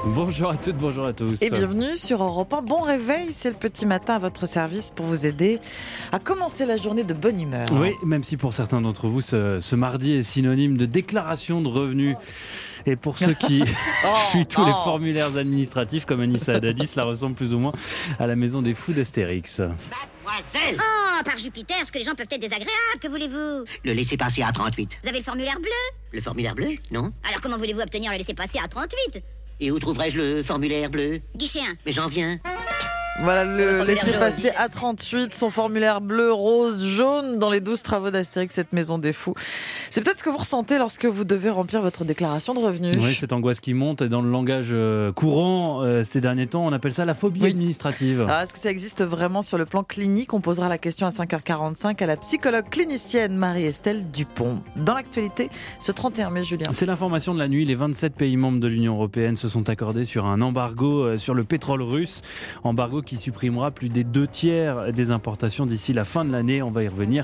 Bonjour à toutes, bonjour à tous. Et bienvenue sur Europe 1. Bon réveil, c'est le petit matin à votre service pour vous aider à commencer la journée de bonne humeur. Oui, même si pour certains d'entre vous, ce mardi est synonyme de déclaration de revenus. Et pour ceux qui fuient tous les formulaires administratifs, comme Anissa Haddadi, cela ressemble plus ou moins à la maison des fous d'Astérix. Mademoiselle! Oh, par Jupiter, ce que les gens peuvent être désagréables, que voulez-vous? Le laissez-passer à 38. Vous avez le formulaire bleu? Le formulaire bleu, non? Alors comment voulez-vous obtenir le laissez-passer à 38? Et où trouverai-je le formulaire bleu? Guichet 1. Mais j'en viens. Voilà, le formulaire laissez-passer A38, son formulaire bleu, rose, jaune dans les 12 travaux d'Astérix, cette maison des fous. C'est peut-être ce que vous ressentez lorsque vous devez remplir votre déclaration de revenus. Oui, cette angoisse qui monte, et dans le langage courant ces derniers temps, on appelle ça la phobie administrative. Alors, est-ce que ça existe vraiment sur le plan clinique? On posera la question à 5h45 à la psychologue clinicienne Marie-Estelle Dupont. Dans l'actualité, ce 31 mai, Julien. C'est l'information de la nuit. Les 27 pays membres de l'Union européenne se sont accordés sur un embargo sur le pétrole russe. Embargo qui supprimera plus des 2/3 des importations d'ici la fin de l'année. On va y revenir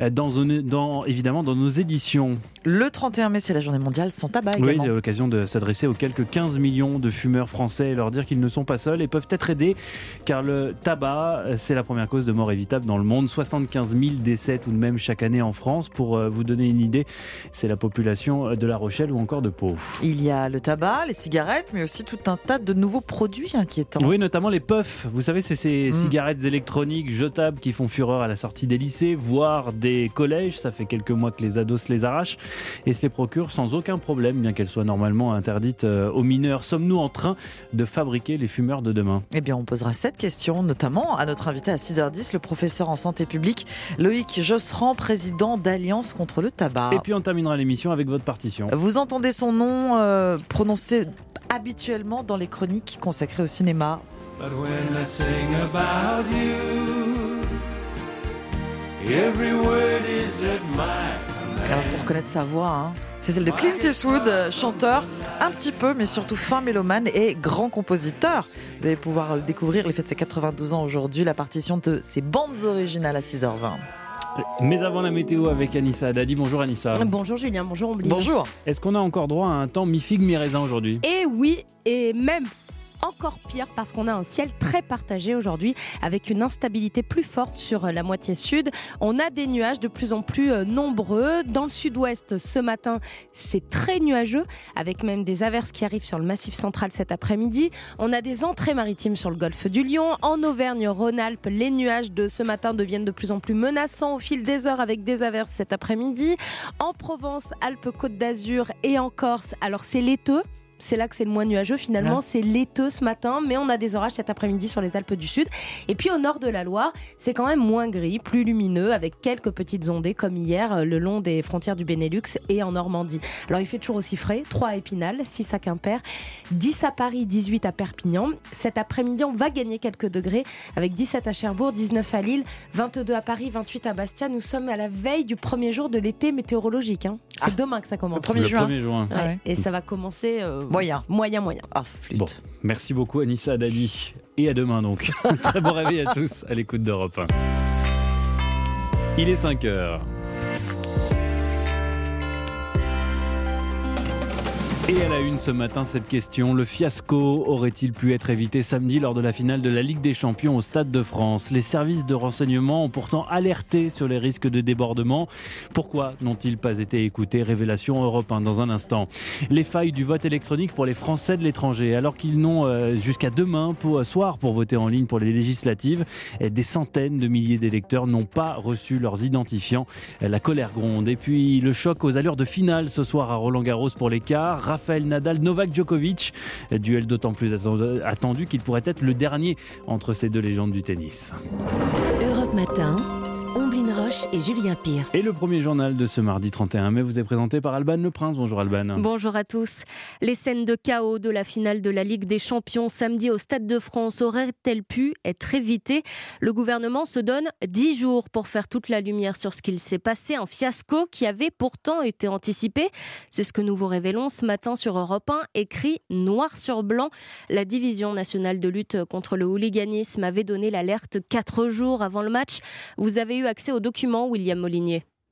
évidemment dans nos éditions. Le 31 mai, c'est la journée mondiale sans tabac Oui, également. j'ai l'occasion de s'adresser aux quelques 15 millions de fumeurs français et leur dire qu'ils ne sont pas seuls et peuvent être aidés, car le tabac, c'est la première cause de mort évitable dans le monde. 75 000 décès tout de même chaque année en France. Pour vous donner une idée, c'est la population de La Rochelle ou encore de Pau. Il y a le tabac, les cigarettes, mais aussi tout un tas de nouveaux produits inquiétants. Oui, notamment les puffs. Vous savez, c'est ces cigarettes électroniques jetables qui font fureur à la sortie des lycées, voire des collèges. Ça fait quelques mois que les ados se les arrachent et se les procurent sans aucun problème, bien qu'elles soient normalement interdites aux mineurs. Sommes-nous en train de fabriquer les fumeurs de demain? Eh bien, on posera cette question, notamment à notre invité à 6h10, le professeur en santé publique Loïc Josserand, président d'Alliance contre le tabac. Et puis on terminera l'émission avec votre partition. Vous entendez son nom prononcé habituellement dans les chroniques consacrées au cinéma. But when I sing about you, every word is admired. Alors, faut reconnaître sa voix, hein. C'est celle de Clint Eastwood, chanteur, un petit peu, mais surtout fin mélomane et grand compositeur. Vous allez pouvoir le découvrir, il fête ses 92 ans aujourd'hui, la partition de ses bandes originales à 6h20. Mais avant la météo avec Anissa Haddadi. Bonjour Anissa. Bonjour Julien, bonjour Ombline. Bonjour. Est-ce qu'on a encore droit à un temps mi-figue mi-raisin aujourd'hui? Et oui, et même encore pire parce qu'on a un ciel très partagé aujourd'hui avec une instabilité plus forte sur la moitié sud. On a des nuages de plus en plus nombreux. Dans le sud-ouest ce matin, c'est très nuageux avec même des averses qui arrivent sur le massif central cet après-midi. On a des entrées maritimes sur le golfe du Lion. En Auvergne-Rhône-Alpes, les nuages de ce matin deviennent de plus en plus menaçants au fil des heures avec des averses cet après-midi. En Provence, Alpes-Côte d'Azur et en Corse, alors c'est laiteux. C'est là que c'est le moins nuageux finalement, c'est laiteux ce matin, mais on a des orages cet après-midi sur les Alpes du Sud. Et puis au nord de la Loire, c'est quand même moins gris, plus lumineux, avec quelques petites ondées comme hier le long des frontières du Benelux et en Normandie. Alors il fait toujours aussi frais, 3 à Épinal, 6 à Quimper, 10 à Paris, 18 à Perpignan. Cet après-midi, on va gagner quelques degrés avec 17 à Cherbourg, 19 à Lille, 22 à Paris, 28 à Bastia. Nous sommes à la veille du premier jour de l'été météorologique. C'est demain que ça commence. Le 1er juin. 1er juin. Ouais. Et ça va commencer moyen. Ah, flûte. Bon, merci beaucoup Anissa Haddadi. Et à demain donc. Très bon réveil à tous à l'écoute d'Europe 1. Il est 5h. Et à la une ce matin, cette question, le fiasco aurait-il pu être évité samedi lors de la finale de la Ligue des Champions au Stade de France? Les services de renseignement ont pourtant alerté sur les risques de débordement. Pourquoi n'ont-ils pas été écoutés? Révélation Europe 1 dans un instant. Les failles du vote électronique pour les Français de l'étranger. Alors qu'ils n'ont jusqu'à demain soir pour voter en ligne pour les législatives, des centaines de milliers d'électeurs n'ont pas reçu leurs identifiants. La colère gronde. Et puis le choc aux allures de finale ce soir à Roland-Garros pour les quarts. Raphaël Nadal, Novak Djokovic. Duel d'autant plus attendu qu'il pourrait être le dernier entre ces deux légendes du tennis. Europe Matin, Ombline Roche et Julien Pierce. Et le premier journal de ce mardi 31 mai vous est présenté par Alban Le Prince. Bonjour Alban. Bonjour à tous. Les scènes de chaos de la finale de la Ligue des Champions samedi au Stade de France auraient-elles pu être évitées? Le gouvernement se donne 10 jours pour faire toute la lumière sur ce qu'il s'est passé. Un fiasco qui avait pourtant été anticipé. C'est ce que nous vous révélons ce matin sur Europe 1, écrit noir sur blanc. La division nationale de lutte contre le hooliganisme avait donné l'alerte 4 jours avant le match. Vous avez eu accès aux documents, William Molinier?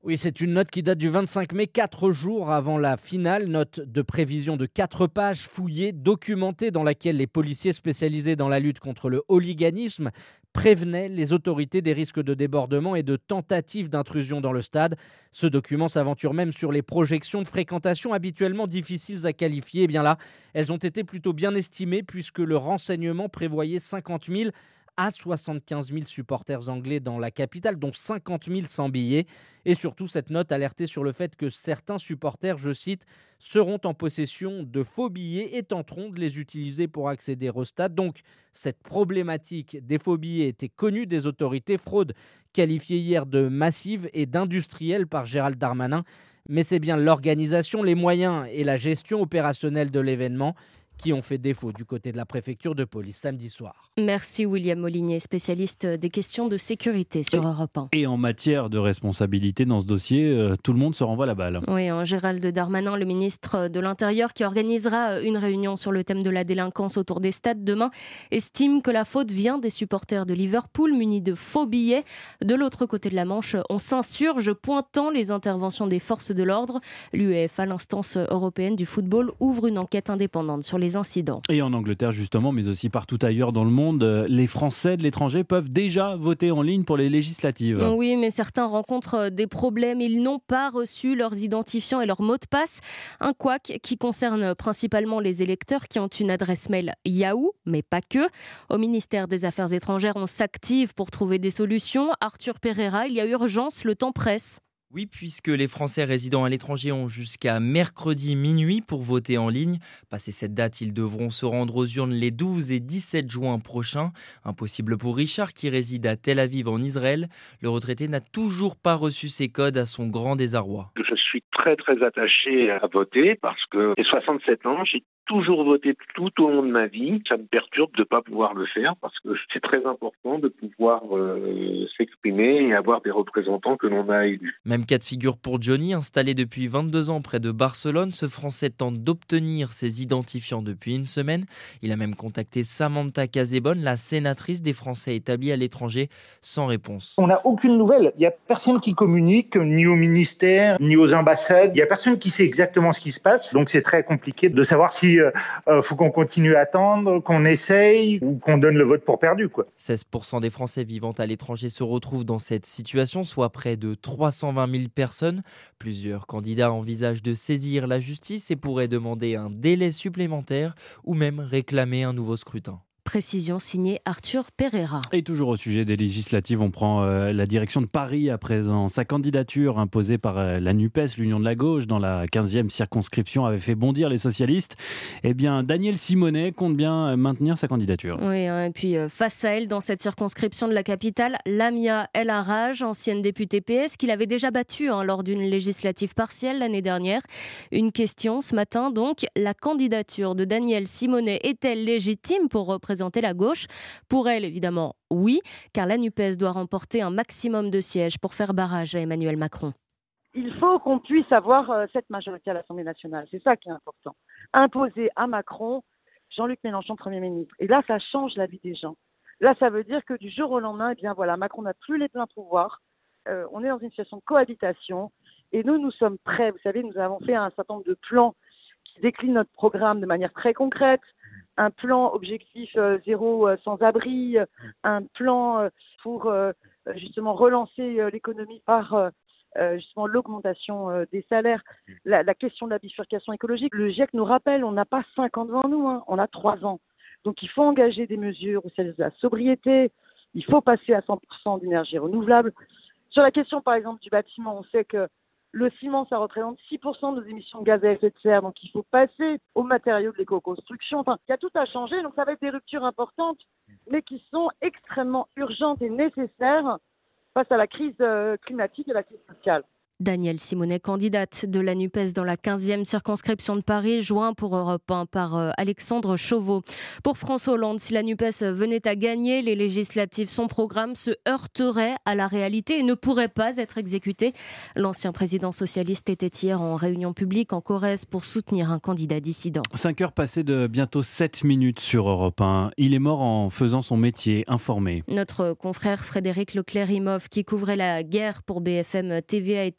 Oui, c'est une note qui date du 25 mai, 4 jours avant la finale. Note de prévision de 4 pages, fouillée, documentée, dans laquelle les policiers spécialisés dans la lutte contre le hooliganisme prévenaient les autorités des risques de débordement et de tentatives d'intrusion dans le stade. Ce document s'aventure même sur les projections de fréquentation habituellement difficiles à qualifier. Eh bien là, elles ont été plutôt bien estimées puisque le renseignement prévoyait 50 000 à 75 000 supporters anglais dans la capitale, dont 50 000 sans billets. Et surtout, cette note alertait sur le fait que certains supporters, je cite, seront en possession de faux billets et tenteront de les utiliser pour accéder au stade. Donc, cette problématique des faux billets était connue des autorités. Fraude qualifiée hier de massive et d'industrielle par Gérald Darmanin. Mais c'est bien l'organisation, les moyens et la gestion opérationnelle de l'événement qui ont fait défaut du côté de la préfecture de police samedi soir. Merci William Molinier, spécialiste des questions de sécurité sur Europe 1. Et en matière de responsabilité dans ce dossier, tout le monde se renvoie la balle. Oui, Gérald Darmanin, le ministre de l'Intérieur, qui organisera une réunion sur le thème de la délinquance autour des stades demain, estime que la faute vient des supporters de Liverpool munis de faux billets. De l'autre côté de la Manche, on s'insurge pointant les interventions des forces de l'ordre. L'UEFA, l'instance européenne du football, ouvre une enquête indépendante sur les incidents. Et en Angleterre justement, mais aussi partout ailleurs dans le monde, les Français de l'étranger peuvent déjà voter en ligne pour les législatives. Oui, mais certains rencontrent des problèmes. Ils n'ont pas reçu leurs identifiants et leurs mots de passe. Un couac qui concerne principalement les électeurs qui ont une adresse mail Yahoo, mais pas que. Au ministère des Affaires étrangères, on s'active pour trouver des solutions. Arthur Pereira, il y a urgence, le temps presse. Oui, puisque les Français résidant à l'étranger ont jusqu'à mercredi minuit pour voter en ligne. Passé cette date, ils devront se rendre aux urnes les 12 et 17 juin prochains. Impossible pour Richard qui réside à Tel Aviv en Israël. Le retraité n'a toujours pas reçu ses codes à son grand désarroi. Je suis très attaché à voter parce que j'ai 67 ans, j'ai toujours voté tout au long de ma vie. Ça me perturbe de ne pas pouvoir le faire parce que c'est très important de pouvoir s'exprimer et avoir des représentants que l'on a élus. Même cas de figure pour Johnny, installé depuis 22 ans près de Barcelone. Ce Français tente d'obtenir ses identifiants depuis une semaine. Il a même contacté Samantha Casebonne, la sénatrice des Français établis à l'étranger, sans réponse. On n'a aucune nouvelle. Il n'y a personne qui communique, ni au ministère, ni aux ambassades. Il n'y a personne qui sait exactement ce qui se passe. Donc c'est très compliqué de savoir si faut qu'on continue à attendre, qu'on essaye ou qu'on donne le vote pour perdu, quoi. 16% des Français vivant à l'étranger se retrouvent dans cette situation, soit près de 320 000 personnes. Plusieurs candidats envisagent de saisir la justice et pourraient demander un délai supplémentaire ou même réclamer un nouveau scrutin. Précision signée Arthur Pereira. Et toujours au sujet des législatives, on prend la direction de Paris à présent. Sa candidature imposée par la NUPES, l'Union de la gauche, dans la 15e circonscription avait fait bondir les socialistes. Eh bien, Danielle Simonet compte bien maintenir sa candidature. Oui, et puis face à elle, dans cette circonscription de la capitale, Lamia El Harraj, ancienne députée PS, qu'il avait déjà battue lors d'une législative partielle l'année dernière. Une question ce matin donc, la candidature de Danielle Simonet est-elle légitime pour représenter la gauche? Pour elle, évidemment, oui, car la NUPES doit remporter un maximum de sièges pour faire barrage à Emmanuel Macron. Il faut qu'on puisse avoir cette majorité à l'Assemblée nationale. C'est ça qui est important. Imposer à Macron Jean-Luc Mélenchon Premier ministre. Et là, ça change la vie des gens. Là, ça veut dire que du jour au lendemain, eh bien voilà, Macron n'a plus les pleins pouvoirs. On est dans une situation de cohabitation. Et nous sommes prêts. Vous savez, nous avons fait un certain nombre de plans qui déclinent notre programme de manière très concrète. Un plan objectif zéro sans-abri, un plan pour justement relancer l'économie par justement l'augmentation des salaires, la question de la bifurcation écologique. Le GIEC nous rappelle, on n'a pas 5 ans devant nous, on a 3 ans. Donc il faut engager des mesures au service de la sobriété, il faut passer à 100% d'énergie renouvelable. Sur la question par exemple du bâtiment, on sait que le ciment, ça représente 6% de nos émissions de gaz à effet de serre. Donc, il faut passer aux matériaux de l'éco-construction. Enfin, il y a tout à changer. Donc, ça va être des ruptures importantes, mais qui sont extrêmement urgentes et nécessaires face à la crise climatique et la crise sociale. Danielle Simonet, candidate de la NUPES dans la 15e circonscription de Paris, joint pour Europe 1 par Alexandre Chauveau. Pour François Hollande, si la NUPES venait à gagner les législatives, son programme se heurterait à la réalité et ne pourrait pas être exécuté. L'ancien président socialiste était hier en réunion publique en Corrèze pour soutenir un candidat dissident. 5 heures passées de bientôt 7 minutes sur Europe 1. Il est mort en faisant son métier, informé. Notre confrère Frédéric Leclerc-Imhoff, qui couvrait la guerre pour BFM TV, a été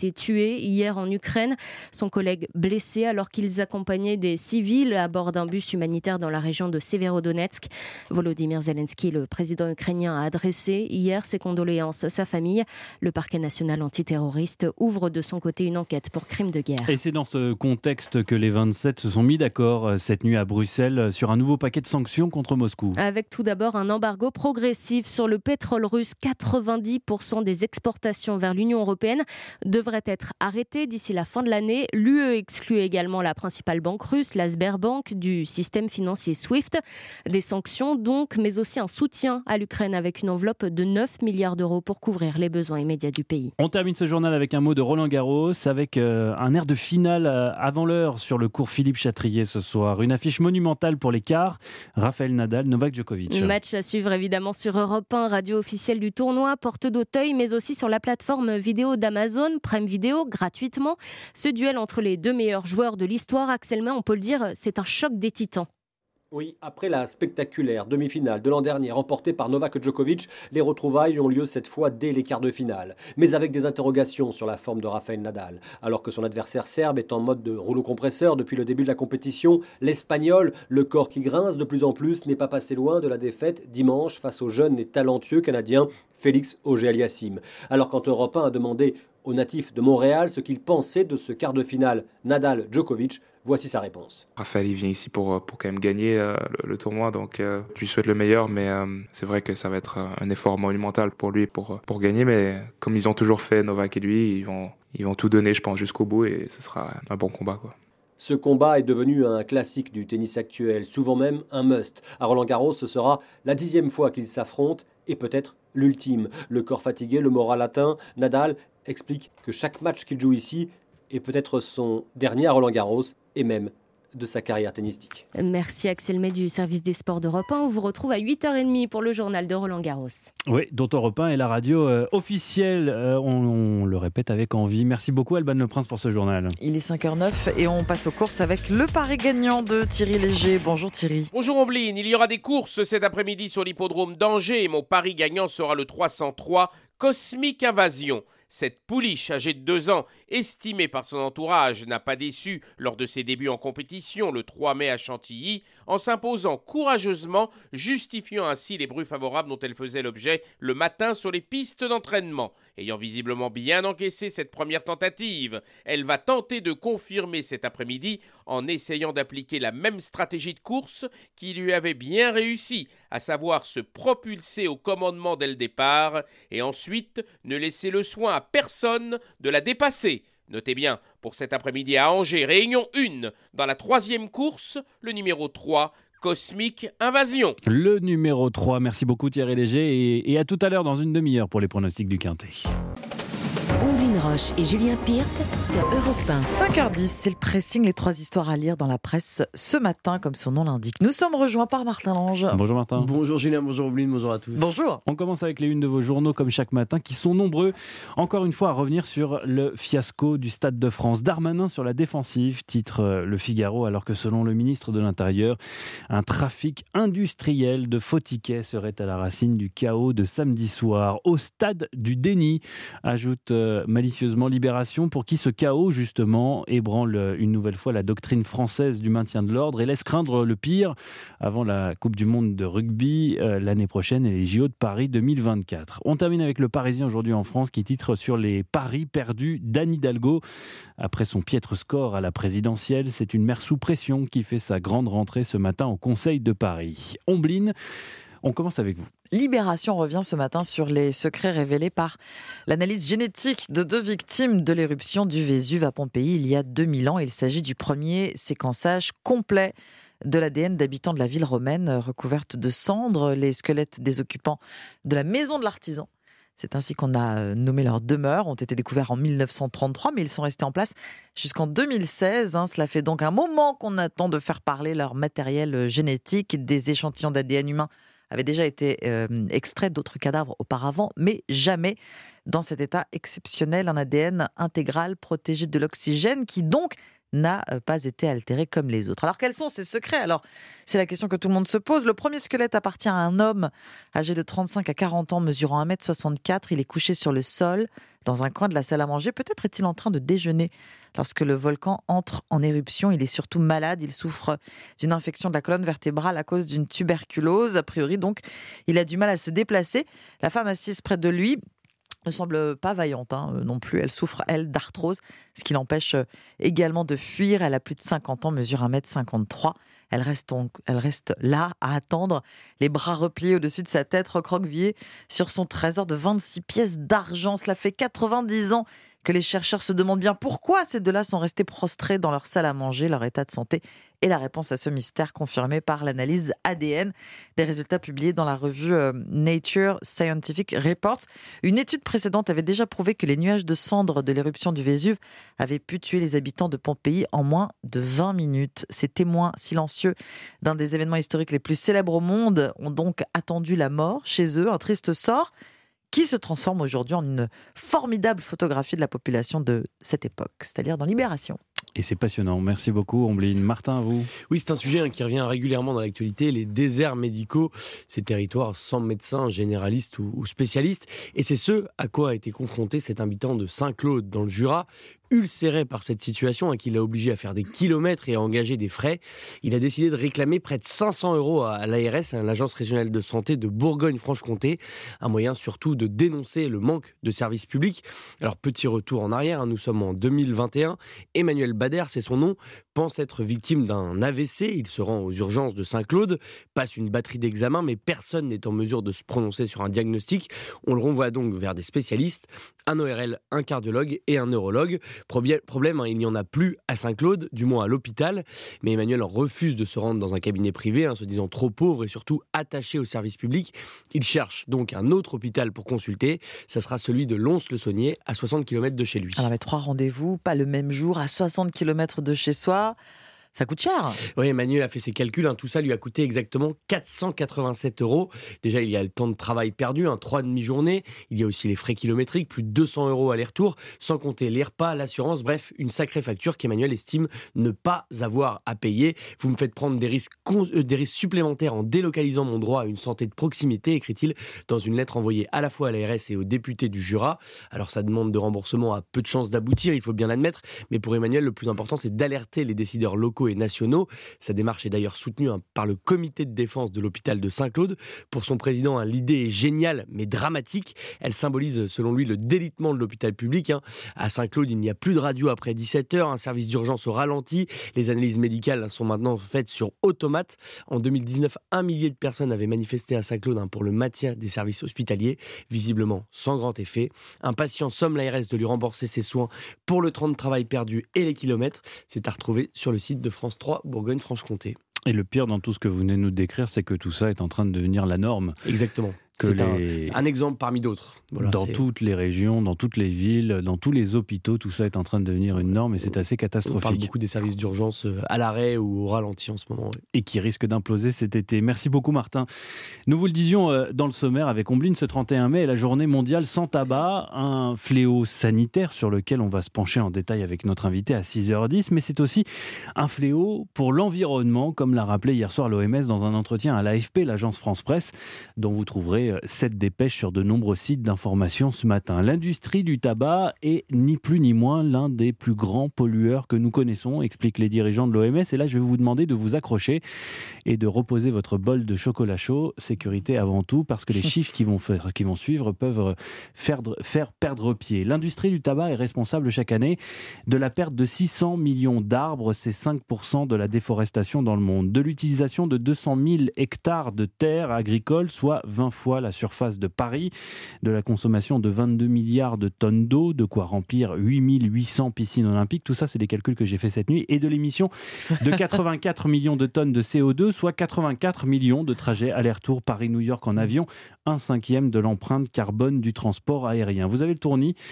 été tué hier en Ukraine. Son collègue blessé alors qu'ils accompagnaient des civils à bord d'un bus humanitaire dans la région de Severodonetsk. Volodymyr Zelensky, le président ukrainien, a adressé hier ses condoléances à sa famille. Le parquet national antiterroriste ouvre de son côté une enquête pour crime de guerre. Et c'est dans ce contexte que les 27 se sont mis d'accord cette nuit à Bruxelles sur un nouveau paquet de sanctions contre Moscou. Avec tout d'abord un embargo progressif sur le pétrole russe. 90% des exportations vers l'Union européenne devraient être arrêtées d'ici la fin de l'année. L'UE exclut également la principale banque russe, la Sberbank, du système financier SWIFT. Des sanctions donc, mais aussi un soutien à l'Ukraine avec une enveloppe de 9 milliards d'euros pour couvrir les besoins immédiats du pays. On termine ce journal avec un mot de Roland Garros, avec un air de finale avant l'heure sur le cours Philippe Chatrier ce soir. Une affiche monumentale pour les quarts. Raphaël Nadal, Novak Djokovic. Match à suivre évidemment sur Europe 1, radio officielle du tournoi, porte d'Auteuil, mais aussi sur la plateforme vidéo d'Amazon, Prime Video, gratuitement. Ce duel entre les deux meilleurs joueurs de l'histoire, Axel May, on peut le dire, c'est un choc des titans. Oui, après la spectaculaire demi-finale de l'an dernier remportée par Novak Djokovic, les retrouvailles ont lieu cette fois dès les quarts de finale. Mais avec des interrogations sur la forme de Rafael Nadal. Alors que son adversaire serbe est en mode de rouleau compresseur depuis le début de la compétition, l'Espagnol, le corps qui grince de plus en plus, n'est pas passé loin de la défaite dimanche face au jeune et talentueux Canadien Félix Auger-Aliassime. Alors quand Europe 1 a demandé aux natifs de Montréal ce qu'il pensait de ce quart de finale Nadal-Djokovic, voici sa réponse. Raphaël, il vient ici pour quand même gagner le tournoi, donc je lui souhaite le meilleur, mais c'est vrai que ça va être un effort monumental pour lui pour gagner, mais comme ils ont toujours fait, Novak et lui, ils vont tout donner, je pense, jusqu'au bout, et ce sera un bon combat, quoi. Ce combat est devenu un classique du tennis actuel, souvent même un must. À Roland-Garros, ce sera la 10e fois qu'ils s'affrontent et peut-être l'ultime. Le corps fatigué, le moral atteint, Nadal explique que chaque match qu'il joue ici est peut-être son dernier à Roland-Garros et même de sa carrière tennistique. Merci Axel May du service des sports d'Europe 1. On vous retrouve à 8h30 pour le journal de Roland Garros. Oui, dont Europe 1 est la radio officielle. On le répète avec envie. Merci beaucoup Alban Le Prince pour ce journal. Il est 5h09 et on passe aux courses avec le pari gagnant de Thierry Léger. Bonjour Thierry. Bonjour Ombline, il y aura des courses cet après-midi sur l'hippodrome d'Angers et mon pari gagnant sera le 303 Cosmic Invasion. Cette pouliche âgée de 2 ans, estimée par son entourage, n'a pas déçu lors de ses débuts en compétition le 3 mai à Chantilly, en s'imposant courageusement, justifiant ainsi les bruits favorables dont elle faisait l'objet le matin sur les pistes d'entraînement. Ayant visiblement bien encaissé cette première tentative, elle va tenter de confirmer cet après-midi en essayant d'appliquer la même stratégie de course qui lui avait bien réussi, à savoir se propulser au commandement dès le départ et ensuite ne laisser le soin à personne de la dépasser. Notez bien, pour cet après-midi à Angers, réunion 1, dans la 3e course, le numéro 3, Cosmic Invasion. Le numéro 3, merci beaucoup Thierry Léger et à tout à l'heure dans une demi-heure pour les pronostics du Quintet. Omblin Roche et Julien Pierce sur Europe 1. 5h10, c'est le pressing, les 3 histoires à lire dans la presse ce matin, comme son nom l'indique. Nous sommes rejoints par Martin Lange. Bonjour Martin. Bonjour Julien, bonjour Omblin, bonjour à tous. Bonjour. On commence avec les unes de vos journaux comme chaque matin, qui sont nombreux, encore une fois, à revenir sur le fiasco du Stade de France. Darmanin sur la défensive, titre Le Figaro, alors que selon le ministre de l'Intérieur, un trafic industriel de faux tickets serait à la racine du chaos de samedi soir. Au stade du déni, ajoute malicieusement Libération, pour qui ce chaos, justement, ébranle une nouvelle fois la doctrine française du maintien de l'ordre et laisse craindre le pire avant la Coupe du Monde de rugby l'année prochaine et les JO de Paris 2024. On termine avec Le Parisien aujourd'hui en France qui titre sur les paris perdus d'Anne Hidalgo. Après son piètre score à la présidentielle, c'est une mère sous pression qui fait sa grande rentrée ce matin au Conseil de Paris. Ombline, on commence avec vous. Libération revient ce matin sur les secrets révélés par l'analyse génétique de 2 victimes de l'éruption du Vésuve à Pompéi il y a 2000 ans. Il s'agit du premier séquençage complet de l'ADN d'habitants de la ville romaine recouverte de cendres, les squelettes des occupants de la maison de l'artisan. C'est ainsi qu'on a nommé leur demeure, ont été découverts en 1933, mais ils sont restés en place jusqu'en 2016. Cela fait donc un moment qu'on attend de faire parler leur matériel génétique. Des échantillons d'ADN humain avaient déjà été extraits d'autres cadavres auparavant, mais jamais dans cet état exceptionnel, un ADN intégral protégé de l'oxygène qui donc n'a pas été altéré comme les autres. Alors quels sont ces secrets ? Alors c'est la question que tout le monde se pose. Le premier squelette appartient à un homme âgé de 35 à 40 ans, mesurant 1m64. Il est couché sur le sol, dans un coin de la salle à manger. Peut-être est-il en train de déjeuner lorsque le volcan entre en éruption. Il est surtout malade. Il souffre d'une infection de la colonne vertébrale à cause d'une tuberculose. A priori, donc, il a du mal à se déplacer. La femme assise près de lui ne semble pas vaillante non plus. Elle souffre, elle, d'arthrose, ce qui l'empêche également de fuir. Elle a plus de 50 ans, mesure 1m53. Elle reste là à attendre, les bras repliés au-dessus de sa tête, recroquevillée sur son trésor de 26 pièces d'argent. Cela fait 90 ans que les chercheurs se demandent bien pourquoi ces deux-là sont restés prostrés dans leur salle à manger, leur état de santé. Et la réponse à ce mystère confirmée par l'analyse ADN des résultats publiés dans la revue Nature Scientific Reports. Une étude précédente avait déjà prouvé que les nuages de cendres de l'éruption du Vésuve avaient pu tuer les habitants de Pompéi en moins de 20 minutes. Ces témoins silencieux d'un des événements historiques les plus célèbres au monde ont donc attendu la mort chez eux, un triste sort qui se transforme aujourd'hui en une formidable photographie de la population de cette époque, c'est-à-dire dans Libération. Et c'est passionnant. Merci beaucoup, Ombline. Martin, à vous. Oui, c'est un sujet qui revient régulièrement dans l'actualité, les déserts médicaux, ces territoires sans médecins généralistes ou spécialistes. Et c'est ce à quoi a été confronté cet habitant de Saint-Claude, dans le Jura, ulcéré par cette situation qui l'a obligé à faire des kilomètres et à engager des frais. Il a décidé de réclamer près de 500 € à l'ARS, l'Agence régionale de santé de Bourgogne-Franche-Comté. Un moyen surtout de dénoncer le manque de services publics. Alors, petit retour en arrière, nous sommes en 2021. Emmanuel Bader, c'est son nom, pense être victime d'un AVC. Il se rend aux urgences de Saint-Claude, passe une batterie d'examens, mais personne n'est en mesure de se prononcer sur un diagnostic. On le renvoie donc vers des spécialistes, un ORL, un cardiologue et un neurologue. Problème, il n'y en a plus à Saint-Claude, du moins à l'hôpital. Mais Emmanuel refuse de se rendre dans un cabinet privé, se disant trop pauvre et surtout attaché au service public. Il cherche donc un autre hôpital pour consulter. Ça sera celui de Lons-le-Saunier, à 60 km de chez lui. Alors, mais 3 rendez-vous, pas le même jour, à 60 km de chez soi. Ça coûte cher. Oui, Emmanuel a fait ses calculs. Tout ça lui a coûté exactement 487 €. Déjà, il y a le temps de travail perdu, 3 demi-journées. Il y a aussi les frais kilométriques, plus de 200 € aller-retour, sans compter les repas, l'assurance. Bref, une sacrée facture qu'Emmanuel estime ne pas avoir à payer. Vous me faites prendre des risques supplémentaires en délocalisant mon droit à une santé de proximité, écrit-il dans une lettre envoyée à la fois à l'ARS et aux députés du Jura. Alors, sa demande de remboursement a peu de chances d'aboutir, il faut bien l'admettre. Mais pour Emmanuel, le plus important, c'est d'alerter les décideurs locaux et nationaux. Sa démarche est d'ailleurs soutenue par le comité de défense de l'hôpital de Saint-Claude. Pour son président, l'idée est géniale mais dramatique. Elle symbolise selon lui le délitement de l'hôpital public. À Saint-Claude, il n'y a plus de radio après 17h, un service d'urgence au ralenti. Les analyses médicales sont maintenant faites sur automate. En 2019, 1 millier de personnes avaient manifesté à Saint-Claude pour le maintien des services hospitaliers, visiblement sans grand effet. Un patient somme l'ARS de lui rembourser ses soins pour le temps de travail perdu et les kilomètres. C'est à retrouver sur le site de France 3 Bourgogne-Franche-Comté. Et le pire dans tout ce que vous venez de nous décrire, c'est que tout ça est en train de devenir la norme. Exactement. C'est un exemple parmi d'autres. Voilà, toutes les régions, dans toutes les villes, dans tous les hôpitaux, tout ça est en train de devenir une norme et c'est assez catastrophique. On parle beaucoup des services d'urgence à l'arrêt ou au ralenti en ce moment. Oui. Et qui risquent d'imploser cet été. Merci beaucoup Martin. Nous vous le disions dans le sommaire avec Ombline, ce 31 mai est la journée mondiale sans tabac, un fléau sanitaire sur lequel on va se pencher en détail avec notre invité à 6h10, mais c'est aussi un fléau pour l'environnement, comme l'a rappelé hier soir l'OMS dans un entretien à l'AFP, l'agence France Presse, dont vous trouverez cette dépêche sur de nombreux sites d'information ce matin. L'industrie du tabac est ni plus ni moins l'un des plus grands pollueurs que nous connaissons, expliquent les dirigeants de l'OMS. Et là, je vais vous demander de vous accrocher et de reposer votre bol de chocolat chaud. Sécurité avant tout, parce que les chiffres qui vont suivre peuvent faire perdre pied. L'industrie du tabac est responsable chaque année de la perte de 600 millions d'arbres. C'est 5% de la déforestation dans le monde. De l'utilisation de 200 000 hectares de terres agricoles, soit 20 fois la surface de Paris, de la consommation de 22 milliards de tonnes d'eau, de quoi remplir 8800 piscines olympiques, tout ça c'est des calculs que j'ai fait cette nuit, et de l'émission de 84 millions de tonnes de CO2, soit 84 millions de trajets aller-retour Paris-New York en avion, 1/5 de l'empreinte carbone du transport aérien. Vous avez le tournis.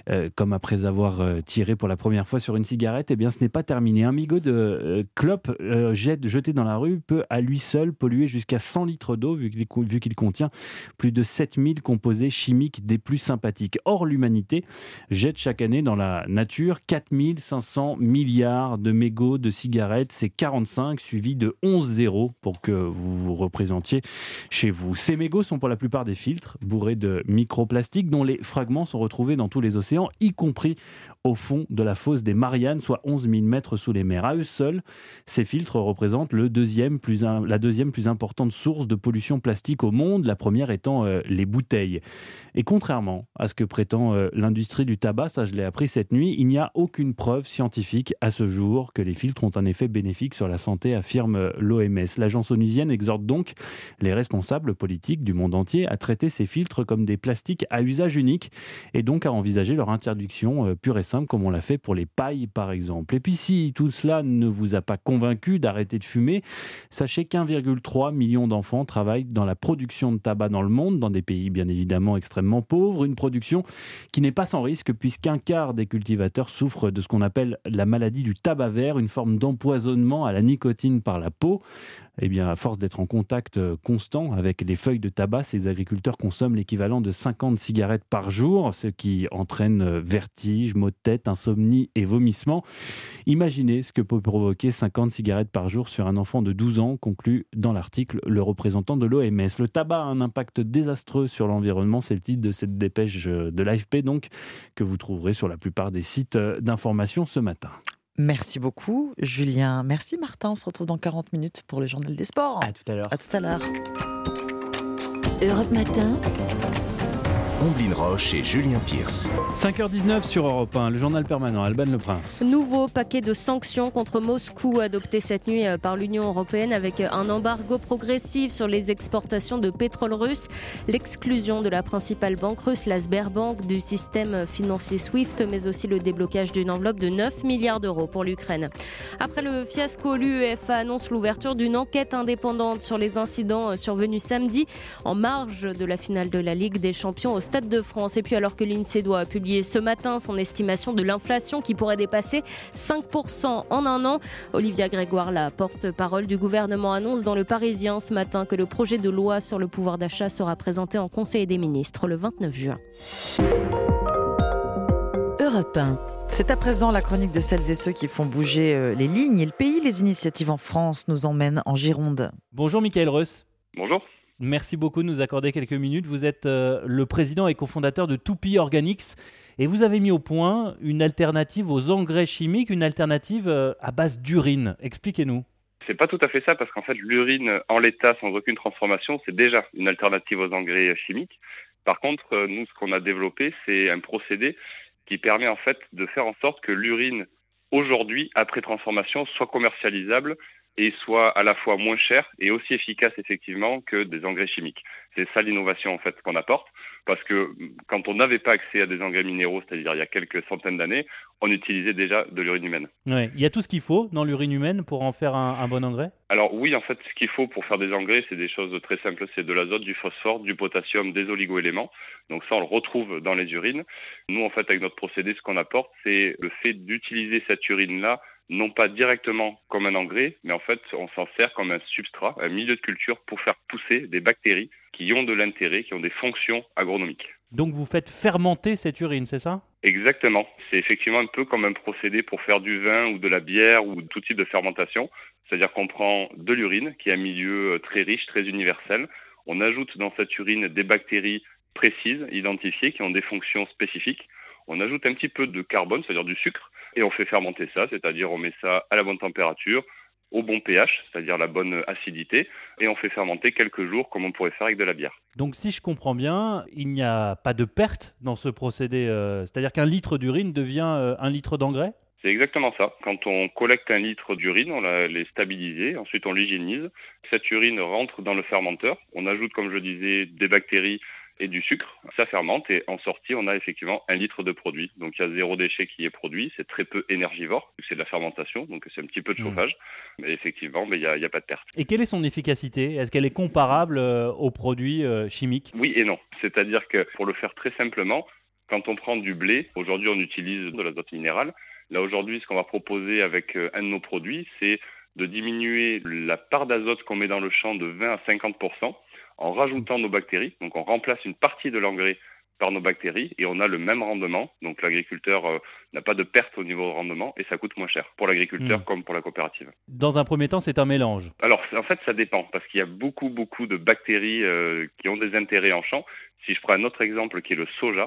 comme après avoir tiré pour la première fois sur une cigarette. Eh bien, ce n'est pas terminé. Un mégot de clope jeté dans la rue peut à lui seul polluer jusqu'à 100 litres d'eau, vu qu'il contient plus de 7000 composés chimiques des plus sympathiques. Or, l'humanité jette chaque année dans la nature 4500 milliards de mégots de cigarettes. C'est 45 suivi de 11 zéros pour que vous vous représentiez chez vous. Ces mégots sont pour la plupart des filtres bourrés de microplastiques dont les fragments sont retrouvés dans tous les océans, y compris au fond de la fosse des Mariannes, soit 11 000 mètres sous les mers. À eux seuls, ces filtres représentent la deuxième plus importante source de pollution plastique au monde, la première étant les bouteilles. Et contrairement à ce que prétend l'industrie du tabac, ça je l'ai appris cette nuit, il n'y a aucune preuve scientifique à ce jour que les filtres ont un effet bénéfique sur la santé, affirme l'OMS. L'agence onusienne exhorte donc les responsables politiques du monde entier à traiter ces filtres comme des plastiques à usage unique et donc à envisager leur interdiction pure et simple comme on l'a fait pour les pailles par exemple. Et puis si tout cela ne vous a pas convaincu d'arrêter de fumer, sachez qu'1,3 million d'enfants travaillent dans la production de tabac dans le monde, dans des pays bien évidemment extrêmement pauvres, une production qui n'est pas sans risque puisqu'un quart des cultivateurs souffrent de ce qu'on appelle la maladie du tabac vert, une forme d'empoisonnement à la nicotine par la peau. Eh bien, à force d'être en contact constant avec les feuilles de tabac, ces agriculteurs consomment l'équivalent de 50 cigarettes par jour, ce qui entraîne vertige, maux de tête, insomnie et vomissements. Imaginez ce que peut provoquer 50 cigarettes par jour sur un enfant de 12 ans, conclut dans l'article le représentant de l'OMS. Le tabac a un impact désastreux sur l'environnement, c'est le titre de cette dépêche de l'AFP, donc, que vous trouverez sur la plupart des sites d'information ce matin. Merci beaucoup, Julien. Merci, Martin. On se retrouve dans 40 minutes pour le Journal des Sports. À tout à l'heure. À tout à l'heure. Europe Matin. Omblin Roche et Julien Pierce. 5h19 sur Europe 1, le journal permanent, Alban Le Prince. Nouveau paquet de sanctions contre Moscou adopté cette nuit par l'Union européenne avec un embargo progressif sur les exportations de pétrole russe, l'exclusion de la principale banque russe, la Sberbank, du système financier SWIFT, mais aussi le déblocage d'une enveloppe de 9 milliards d'euros pour l'Ukraine. Après le fiasco, l'UEFA annonce l'ouverture d'une enquête indépendante sur les incidents survenus samedi en marge de la finale de la Ligue des Champions au Stade de France. Et puis alors que l'INSEE doit publier ce matin son estimation de l'inflation qui pourrait dépasser 5% en un an, Olivia Grégoire, la porte-parole du gouvernement, annonce dans Le Parisien ce matin que le projet de loi sur le pouvoir d'achat sera présenté en Conseil des ministres le 29 juin. Europe 1. C'est à présent la chronique de celles et ceux qui font bouger les lignes et le pays. Les initiatives en France nous emmènent en Gironde. Bonjour Michael Reuss. Bonjour. Merci beaucoup de nous accorder quelques minutes. Vous êtes le président et cofondateur de Toupy Organics et vous avez mis au point une alternative aux engrais chimiques, une alternative à base d'urine. Expliquez-nous. C'est pas tout à fait ça parce qu'en fait l'urine en l'état sans aucune transformation c'est déjà une alternative aux engrais chimiques. Par contre nous ce qu'on a développé c'est un procédé qui permet en fait de faire en sorte que l'urine aujourd'hui après transformation soit commercialisable et soit à la fois moins cher et aussi efficace effectivement que des engrais chimiques. C'est ça l'innovation en fait qu'on apporte, parce que quand on n'avait pas accès à des engrais minéraux, c'est-à-dire il y a quelques centaines d'années, on utilisait déjà de l'urine humaine. Ouais. Il y a tout ce qu'il faut dans l'urine humaine pour en faire un bon engrais ? Alors oui, en fait, ce qu'il faut pour faire des engrais, c'est des choses très simples, c'est de l'azote, du phosphore, du potassium, des oligo-éléments. Donc ça, on le retrouve dans les urines. Nous, en fait, avec notre procédé, ce qu'on apporte, c'est le fait d'utiliser cette urine-là non pas directement comme un engrais, mais en fait, on s'en sert comme un substrat, un milieu de culture pour faire pousser des bactéries qui ont de l'intérêt, qui ont des fonctions agronomiques. Donc vous faites fermenter cette urine, c'est ça ? Exactement. C'est effectivement un peu comme un procédé pour faire du vin ou de la bière ou tout type de fermentation. C'est-à-dire qu'on prend de l'urine, qui est un milieu très riche, très universel. On ajoute dans cette urine des bactéries précises, identifiées, qui ont des fonctions spécifiques. On ajoute un petit peu de carbone, c'est-à-dire du sucre, et on fait fermenter ça, c'est-à-dire on met ça à la bonne température, au bon pH, c'est-à-dire la bonne acidité, et on fait fermenter quelques jours comme on pourrait faire avec de la bière. Donc si je comprends bien, il n'y a pas de perte dans ce procédé, c'est-à-dire qu'un litre d'urine devient un litre d'engrais ? C'est exactement ça. Quand on collecte un litre d'urine, on les stabilise, ensuite on l'hygiénise. Cette urine rentre dans le fermenteur, on ajoute, comme je disais, des bactéries et du sucre, ça fermente et en sortie on a effectivement un litre de produit. Donc il y a 0 déchet qui est produit, c'est très peu énergivore, c'est de la fermentation, donc c'est un petit peu de chauffage, mais effectivement il y a pas de perte. Et quelle est son efficacité ? Est-ce qu'elle est comparable aux produits chimiques ? Oui et non, c'est-à-dire que pour le faire très simplement, Quand on prend du blé, aujourd'hui on utilise de l'azote minéral. Là aujourd'hui, ce qu'on va proposer avec un de nos produits, c'est de diminuer la part d'azote qu'on met dans le champ de 20 à 50% en rajoutant nos bactéries. Donc on remplace une partie de l'engrais par nos bactéries et on a le même rendement. Donc l'agriculteur n'a pas de perte au niveau de rendement et ça coûte moins cher pour l'agriculteur comme pour la coopérative. Dans un premier temps, c'est un mélange. Alors en fait, ça dépend parce qu'il y a beaucoup de bactéries qui ont des intérêts en champ. Si je prends un autre exemple qui est le soja,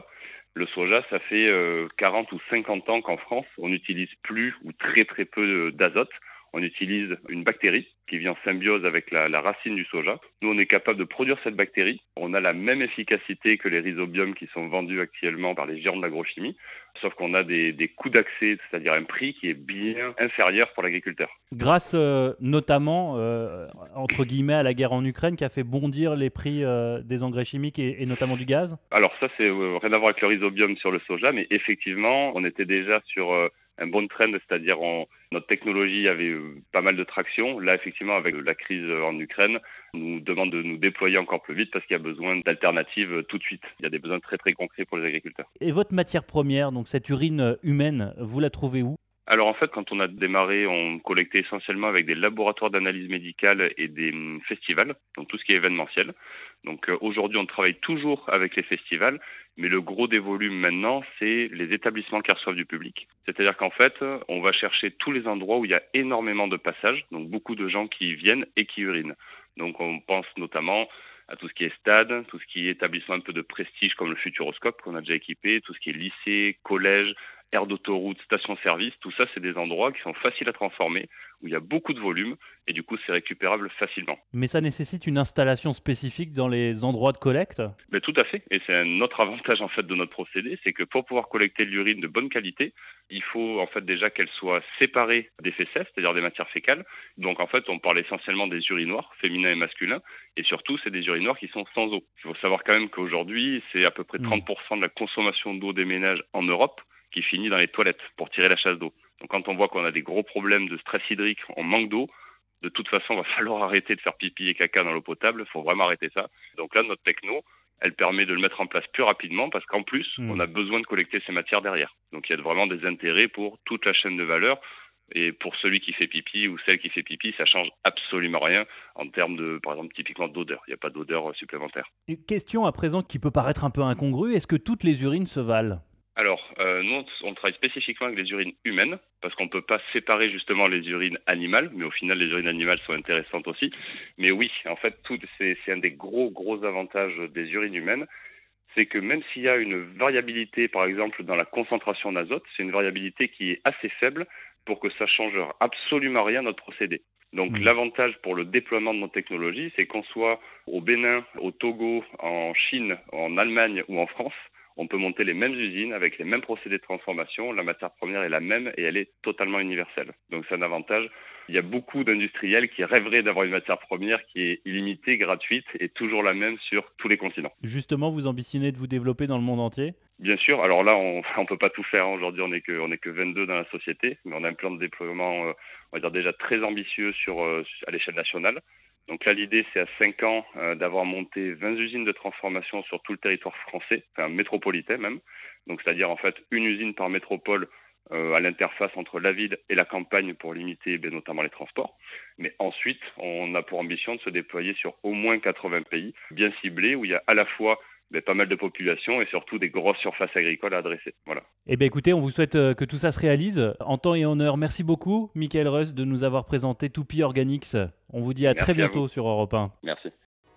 ça fait 40 ou 50 ans qu'en France, on n'utilise plus ou très peu d'azote. On utilise une bactérie qui vit en symbiose avec la racine du soja. Nous, on est capable de produire cette bactérie. On a la même efficacité que les rhizobiums qui sont vendus actuellement par les géants de l'agrochimie, sauf qu'on a des coûts d'accès, c'est-à-dire un prix qui est bien inférieur pour l'agriculteur. Grâce notamment, entre guillemets, à la guerre en Ukraine qui a fait bondir les prix des engrais chimiques et notamment du gaz. Alors ça, c'est rien à voir avec le rhizobium sur le soja, mais effectivement, on était déjà sur un bon trend, c'est-à-dire notre technologie avait pas mal de traction. Là, effectivement, avec la crise en Ukraine, on nous demande de nous déployer encore plus vite parce qu'il y a besoin d'alternatives tout de suite. Il y a des besoins très concrets pour les agriculteurs. Et votre matière première, donc cette urine humaine, vous la trouvez où ? Alors en fait, quand on a démarré, on collectait essentiellement avec des laboratoires d'analyse médicale et des festivals, donc tout ce qui est événementiel. Donc aujourd'hui, on travaille toujours avec les festivals, mais le gros des volumes maintenant, c'est les établissements qui reçoivent du public. C'est-à-dire qu'en fait, on va chercher tous les endroits où il y a énormément de passages, donc beaucoup de gens qui viennent et qui urinent. Donc on pense notamment à tout ce qui est stade, tout ce qui est établissement un peu de prestige comme le Futuroscope qu'on a déjà équipé, tout ce qui est lycée, collège, aires d'autoroute, stations-service, tout ça, c'est des endroits qui sont faciles à transformer, où il y a beaucoup de volume, et du coup, c'est récupérable facilement. Mais ça nécessite une installation spécifique dans les endroits de collecte ? Mais tout à fait, et c'est un autre avantage en fait de notre procédé, c'est que pour pouvoir collecter de l'urine de bonne qualité, il faut en fait déjà qu'elle soit séparée des fécelles, c'est-à-dire des matières fécales. Donc en fait, on parle essentiellement des urinoirs, féminins et masculins, et surtout, c'est des urinoirs qui sont sans eau. Il faut savoir quand même qu'aujourd'hui, c'est à peu près 30% de la consommation d'eau des ménages en Europe qui finit dans les toilettes pour tirer la chasse d'eau. Donc quand on voit qu'on a des gros problèmes de stress hydrique, on manque d'eau, de toute façon, il va falloir arrêter de faire pipi et caca dans l'eau potable, il faut vraiment arrêter ça. Donc là, notre techno, elle permet de le mettre en place plus rapidement parce qu'en plus, on a besoin de collecter ces matières derrière. Donc il y a vraiment des intérêts pour toute la chaîne de valeur. Et pour celui qui fait pipi ou celle qui fait pipi, ça change absolument rien en termes de, par exemple, typiquement d'odeur. Il n'y a pas d'odeur supplémentaire. Une question à présent qui peut paraître un peu incongrue, est-ce que toutes les urines se valent ? Alors, nous, on travaille spécifiquement avec les urines humaines, parce qu'on ne peut pas séparer justement les urines animales, mais au final, les urines animales sont intéressantes aussi. Mais oui, en fait, c'est un des gros avantages des urines humaines, c'est que même s'il y a une variabilité, par exemple, dans la concentration d'azote, c'est une variabilité qui est assez faible pour que ça change absolument rien à notre procédé. Donc l'avantage pour le déploiement de nos technologies, c'est qu'on soit au Bénin, au Togo, en Chine, en Allemagne ou en France, on peut monter les mêmes usines avec les mêmes procédés de transformation. La matière première est la même et elle est totalement universelle. Donc c'est un avantage. Il y a beaucoup d'industriels qui rêveraient d'avoir une matière première qui est illimitée, gratuite et toujours la même sur tous les continents. Justement, vous ambitionnez de vous développer dans le monde entier ? Bien sûr. Alors là, on peut pas tout faire. Aujourd'hui, on est que 22 dans la société, mais on a un plan de déploiement, on va dire déjà très ambitieux à l'échelle nationale. Donc là, l'idée, c'est à 5 ans d'avoir monté 20 usines de transformation sur tout le territoire français, enfin métropolitain même. Donc c'est-à-dire en fait une usine par métropole à l'interface entre la ville et la campagne pour limiter notamment les transports. Mais ensuite, on a pour ambition de se déployer sur au moins 80 pays bien ciblés où il y a à la fois pas mal de populations et surtout des grosses surfaces agricoles à adresser. Voilà. Eh bien écoutez, on vous souhaite que tout ça se réalise en temps et en heure. Merci beaucoup, Michael Reuss, de nous avoir présenté Toupy Organics. On vous dit à très bientôt sur Europe 1. Merci.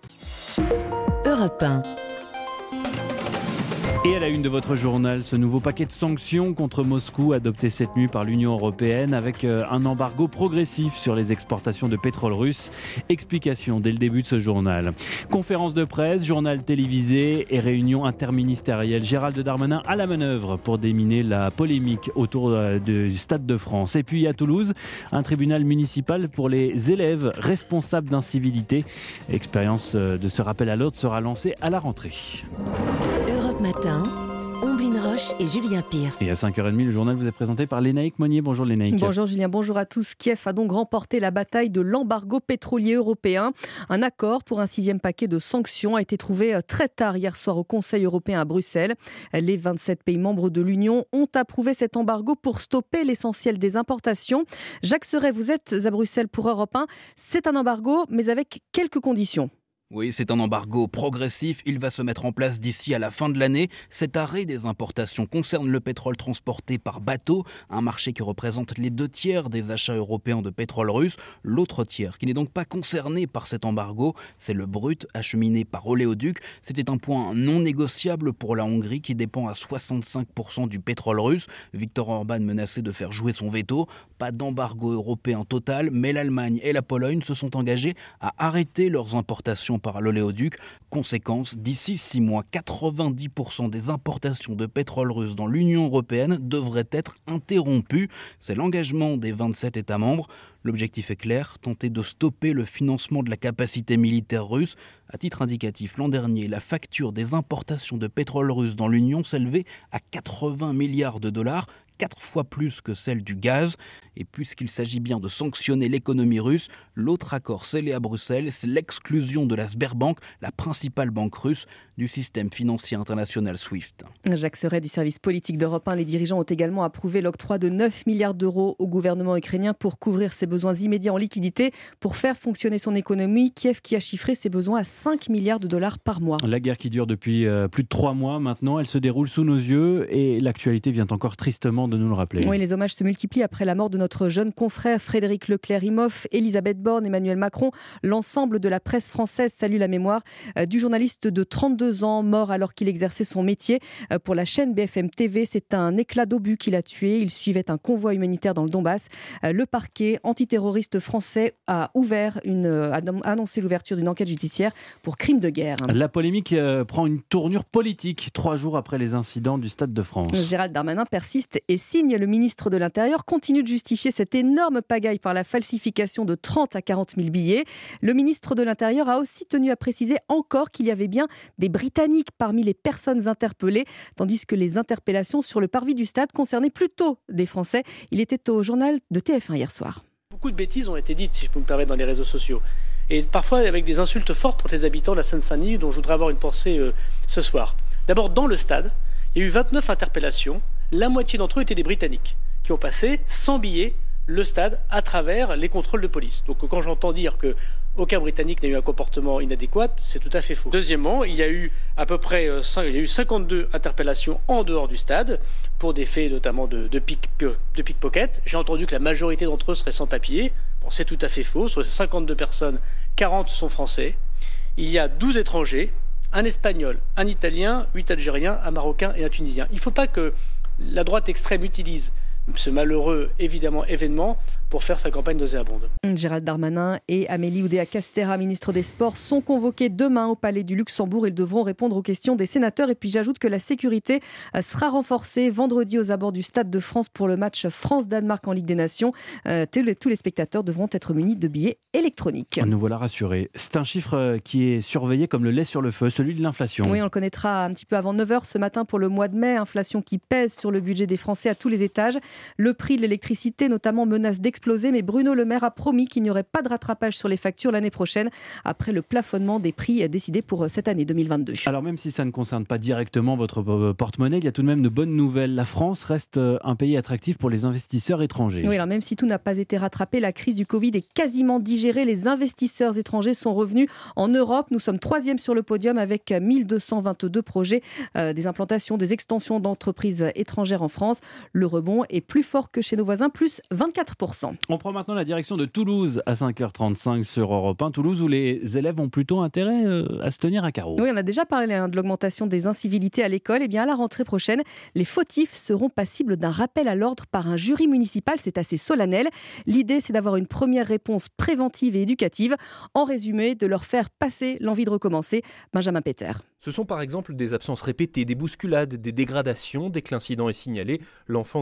Europe 1. Et à la une de votre journal, ce nouveau paquet de sanctions contre Moscou adopté cette nuit par l'Union européenne avec un embargo progressif sur les exportations de pétrole russe. Explication dès le début de ce journal. Conférence de presse, journal télévisé et réunion interministérielle. Gérald Darmanin à la manœuvre pour déminer la polémique autour du Stade de France. Et puis à Toulouse, un tribunal municipal pour les élèves responsables d'incivilité. L'expérience de ce rappel à l'ordre sera lancée à la rentrée. Europe Matin, Omblin Roche Roche et Julien Pierce. Et à 5h30, le journal vous est présenté par Lénaïque Monnier. Bonjour Lénaïque. Bonjour Julien, bonjour à tous. Kiev a donc remporté la bataille de l'embargo pétrolier européen. Un accord pour un 6e paquet de sanctions a été trouvé très tard hier soir au Conseil européen à Bruxelles. Les 27 pays membres de l'Union ont approuvé cet embargo pour stopper l'essentiel des importations. Jacques Serret, vous êtes à Bruxelles pour Europe 1. C'est un embargo, mais avec quelques conditions. Oui, c'est un embargo progressif. Il va se mettre en place d'ici à la fin de l'année. Cet arrêt des importations concerne le pétrole transporté par bateau, un marché qui représente les 2/3 des achats européens de pétrole russe. L'autre tiers, qui n'est donc pas concerné par cet embargo, c'est le brut acheminé par oléoduc. C'était un point non négociable pour la Hongrie qui dépend à 65% du pétrole russe. Viktor Orban menaçait de faire jouer son veto. Pas d'embargo européen total, mais l'Allemagne et la Pologne se sont engagés à arrêter leurs importations par l'oléoduc. Conséquence, d'ici 6 mois, 90% des importations de pétrole russe dans l'Union européenne devraient être interrompues. C'est l'engagement des 27 États membres. L'objectif est clair, tenter de stopper le financement de la capacité militaire russe. À titre indicatif, l'an dernier, la facture des importations de pétrole russe dans l'Union s'élevait à 80 milliards de dollars, 4 fois plus que celle du gaz. Et puisqu'il s'agit bien de sanctionner l'économie russe, l'autre accord scellé à Bruxelles, c'est l'exclusion de la Sberbank, la principale banque russe, du système financier international SWIFT. Jacques Serret du service politique d'Europe 1. Les dirigeants ont également approuvé l'octroi de 9 milliards d'euros au gouvernement ukrainien pour couvrir ses besoins immédiats en liquidité, pour faire fonctionner son économie. Kiev qui a chiffré ses besoins à 5 milliards de dollars par mois. La guerre qui dure depuis plus de 3 mois maintenant, elle se déroule sous nos yeux et l'actualité vient encore tristement de nous le rappeler. Oui, les hommages se multiplient après la mort de notre jeune confrère Frédéric Leclerc-Imhoff, Elisabeth Borne, Emmanuel Macron. L'ensemble de la presse française salue la mémoire du journaliste de 32 ans, mort alors qu'il exerçait son métier pour la chaîne BFM TV. C'est un éclat d'obus qui l'a tué. Il suivait un convoi humanitaire dans le Donbass. Le parquet antiterroriste français a annoncé l'ouverture d'une enquête judiciaire pour crime de guerre. La polémique prend une tournure politique 3 jours après les incidents du Stade de France. Gérald Darmanin persiste et signe. Le ministre de l'Intérieur continue de justifier cette énorme pagaille par la falsification de 30 à 40 000 billets. Le ministre de l'Intérieur a aussi tenu à préciser encore qu'il y avait bien des Britanniques parmi les personnes interpellées, tandis que les interpellations sur le parvis du stade concernaient plutôt des Français. Il était au journal de TF1 hier soir. Beaucoup de bêtises ont été dites, si je peux me permettre, dans les réseaux sociaux. Et parfois avec des insultes fortes pour les habitants de la Seine-Saint-Denis, dont je voudrais avoir une pensée ce soir. D'abord, dans le stade, il y a eu 29 interpellations. La moitié d'entre eux étaient des Britanniques qui ont passé sans billets le stade à travers les contrôles de police. Donc quand j'entends dire qu'aucun Britannique n'a eu un comportement inadéquat, c'est tout à fait faux. Deuxièmement, il y a eu à peu près 52 interpellations en dehors du stade pour des faits notamment de pickpocket. J'ai entendu que la majorité d'entre eux seraient sans papier. Bon, c'est tout à fait faux. Sur ces 52 personnes, 40 sont français. Il y a 12 étrangers, un Espagnol, un Italien, 8 Algériens, un Marocain et un Tunisien. Il ne faut pas que la droite extrême utilise ce malheureux, évidemment, événement pour faire sa campagne nauséabonde. Gérald Darmanin et Amélie Oudéa-Castéra, ministre des Sports, sont convoqués demain au Palais du Luxembourg. Ils devront répondre aux questions des sénateurs. Et puis j'ajoute que la sécurité sera renforcée vendredi aux abords du Stade de France pour le match France-Danemark en Ligue des Nations. Tous les spectateurs devront être munis de billets électroniques. Nous voilà rassurés. C'est un chiffre qui est surveillé comme le lait sur le feu, celui de l'inflation. Oui, on le connaîtra un petit peu avant 9h ce matin pour le mois de mai. Inflation qui pèse sur le budget des Français à tous les étages. Le prix de l'électricité notamment menace d'exploser, mais Bruno Le Maire a promis qu'il n'y aurait pas de rattrapage sur les factures l'année prochaine après le plafonnement des prix décidé pour cette année 2022. Alors même si ça ne concerne pas directement votre porte-monnaie, il y a tout de même de bonnes nouvelles. La France reste un pays attractif pour les investisseurs étrangers. Oui, alors même si tout n'a pas été rattrapé, la crise du Covid est quasiment digérée. Les investisseurs étrangers sont revenus en Europe. Nous sommes 3e sur le podium avec 1222 projets, des implantations, des extensions d'entreprises étrangères en France. Le rebond est plus fort que chez nos voisins, plus 24%. On prend maintenant la direction de Toulouse à 5h35 sur Europe 1. Toulouse où les élèves ont plutôt intérêt à se tenir à carreau. Oui, on a déjà parlé de l'augmentation des incivilités à l'école. Eh bien, à la rentrée prochaine, les fautifs seront passibles d'un rappel à l'ordre par un jury municipal. C'est assez solennel. L'idée, c'est d'avoir une première réponse préventive et éducative. En résumé, de leur faire passer l'envie de recommencer. Benjamin Peter. Ce sont par exemple des absences répétées, des bousculades, des dégradations. Dès que l'incident est signalé, l'enfant de plus de 10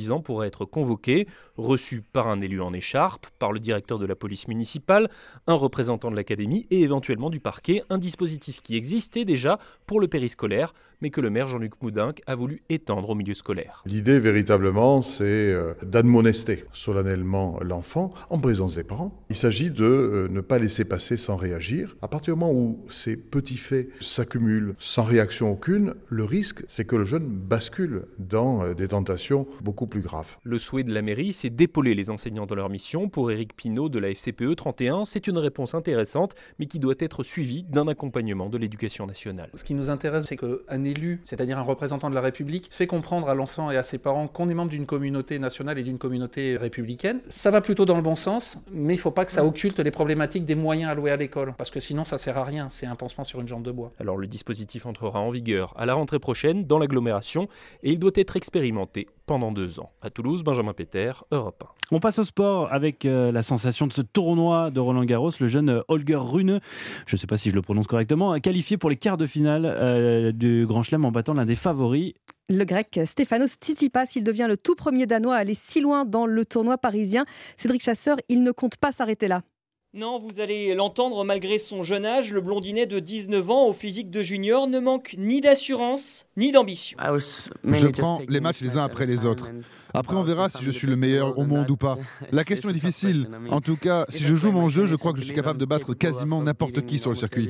ans pourrait être convoqué, reçu par un élu en écharpe, par le directeur de la police municipale, un représentant de l'académie et éventuellement du parquet, un dispositif qui existait déjà pour le périscolaire, mais que le maire Jean-Luc Moudenc a voulu étendre au milieu scolaire. L'idée véritablement, c'est d'admonester solennellement l'enfant en présence des parents. Il s'agit de ne pas laisser passer sans réagir. À partir du moment où ces petits faits s'accumulent sans réaction aucune, le risque, c'est que le jeune bascule dans des tentations beaucoup plus graves. Le souhait de la mairie, c'est d'épauler les enseignants dans leur mission. Pour Éric Pinault de la FCPE 31, c'est une réponse intéressante, mais qui doit être suivie d'un accompagnement de l'éducation nationale. Ce qui nous intéresse, c'est qu'un élu, c'est-à-dire un représentant de la République, fait comprendre à l'enfant et à ses parents qu'on est membre d'une communauté nationale et d'une communauté républicaine. Ça va plutôt dans le bon sens, mais il ne faut pas que ça occulte les problématiques des moyens alloués à l'école, parce que sinon ça sert à rien, c'est un pansement sur une jambe de bois. Alors le dispositif entrera en vigueur à la rentrée prochaine dans l'agglomération et il doit être expérimenté pendant 2 ans. À Toulouse, Benjamin Péter, Europe 1. On passe au sport avec la sensation de ce tournoi de Roland-Garros, le jeune Holger Rune, je ne sais pas si je le prononce correctement, a qualifié pour les quarts de finale du Grand Chelem en battant l'un des favoris. Le grec Stefanos Tsitsipas, il devient le tout premier Danois à aller si loin dans le tournoi parisien. Cédric Chasseur, il ne compte pas s'arrêter là. Non, vous allez l'entendre, malgré son jeune âge, le blondinet de 19 ans au physique de junior ne manque ni d'assurance ni d'ambition. Je prends les matchs les uns après les autres. Après, on verra si je suis le meilleur au monde ou pas. La question est difficile. En tout cas, si je joue mon jeu, je crois que je suis capable de battre quasiment n'importe qui sur le circuit.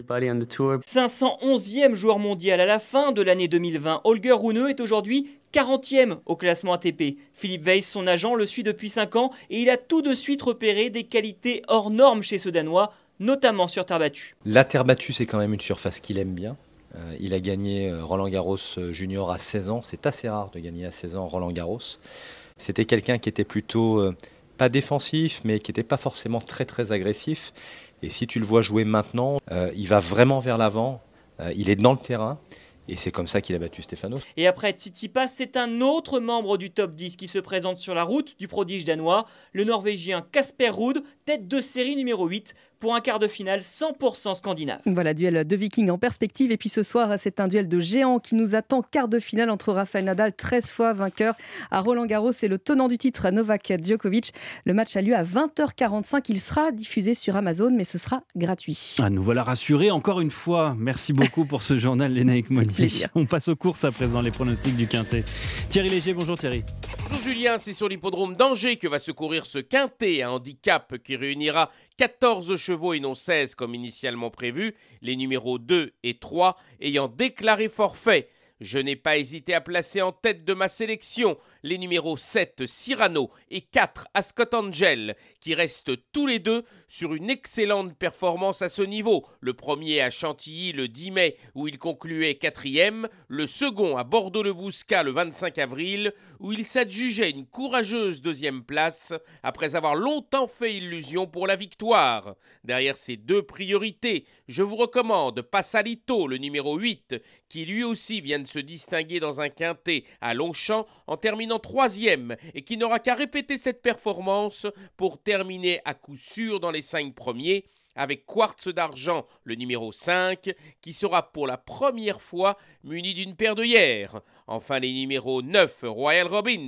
511e joueur mondial à la fin de l'année 2020, Holger Rune est aujourd'hui 40e au classement ATP. Philippe Weiss, son agent, le suit depuis 5 ans et il a tout de suite repéré des qualités hors normes chez ce Danois, notamment sur terre battue. La terre battue, c'est quand même une surface qu'il aime bien. Il a gagné Roland-Garros junior à 16 ans. C'est assez rare de gagner à 16 ans Roland-Garros. C'était quelqu'un qui était plutôt pas défensif, mais qui n'était pas forcément très très agressif. Et si tu le vois jouer maintenant, il va vraiment vers l'avant. Il est dans le terrain. Et c'est comme ça qu'il a battu Stefanos. Et après Tsitsipas, c'est un autre membre du top 10 qui se présente sur la route du prodige danois, le Norvégien Casper Ruud, tête de série numéro 8, pour un quart de finale 100% scandinave. Voilà, duel de Vikings en perspective. Et puis ce soir, c'est un duel de géants qui nous attend. Quart de finale entre Rafael Nadal, 13 fois vainqueur à Roland-Garros, et le tenant du titre, Novak Djokovic. Le match a lieu à 20h45. Il sera diffusé sur Amazon, mais ce sera gratuit. Nous voilà rassurés encore une fois. Merci beaucoup pour ce journal, Lénaïque Monnier. On passe aux courses à présent, les pronostics du Quintet. Thierry Léger, bonjour Thierry. Bonjour Julien, c'est sur l'hippodrome d'Angers que va se courir ce Quintet, un handicap qui réunira 14 chevaux et non 16 comme initialement prévu, les numéros 2 et 3 ayant déclaré forfait. Je n'ai pas hésité à placer en tête de ma sélection les numéros 7 Cyrano et 4 Ascot Angel, qui restent tous les deux sur une excellente performance à ce niveau. Le premier à Chantilly le 10 mai où il concluait 4e, le second à Bordeaux-le-Bouscat le 25 avril où il s'adjugeait une courageuse 2e place après avoir longtemps fait illusion pour la victoire. Derrière ces deux priorités, je vous recommande Passalito, le numéro 8, qui lui aussi vient de se distinguer dans un quintet à Longchamp en terminant 3e et qui n'aura qu'à répéter cette performance pour terminer à coup sûr dans les 5 premiers avec Quartz d'Argent, le numéro 5, qui sera pour la première fois muni d'une paire d'œillères. Enfin les numéros 9 Royal Robbins,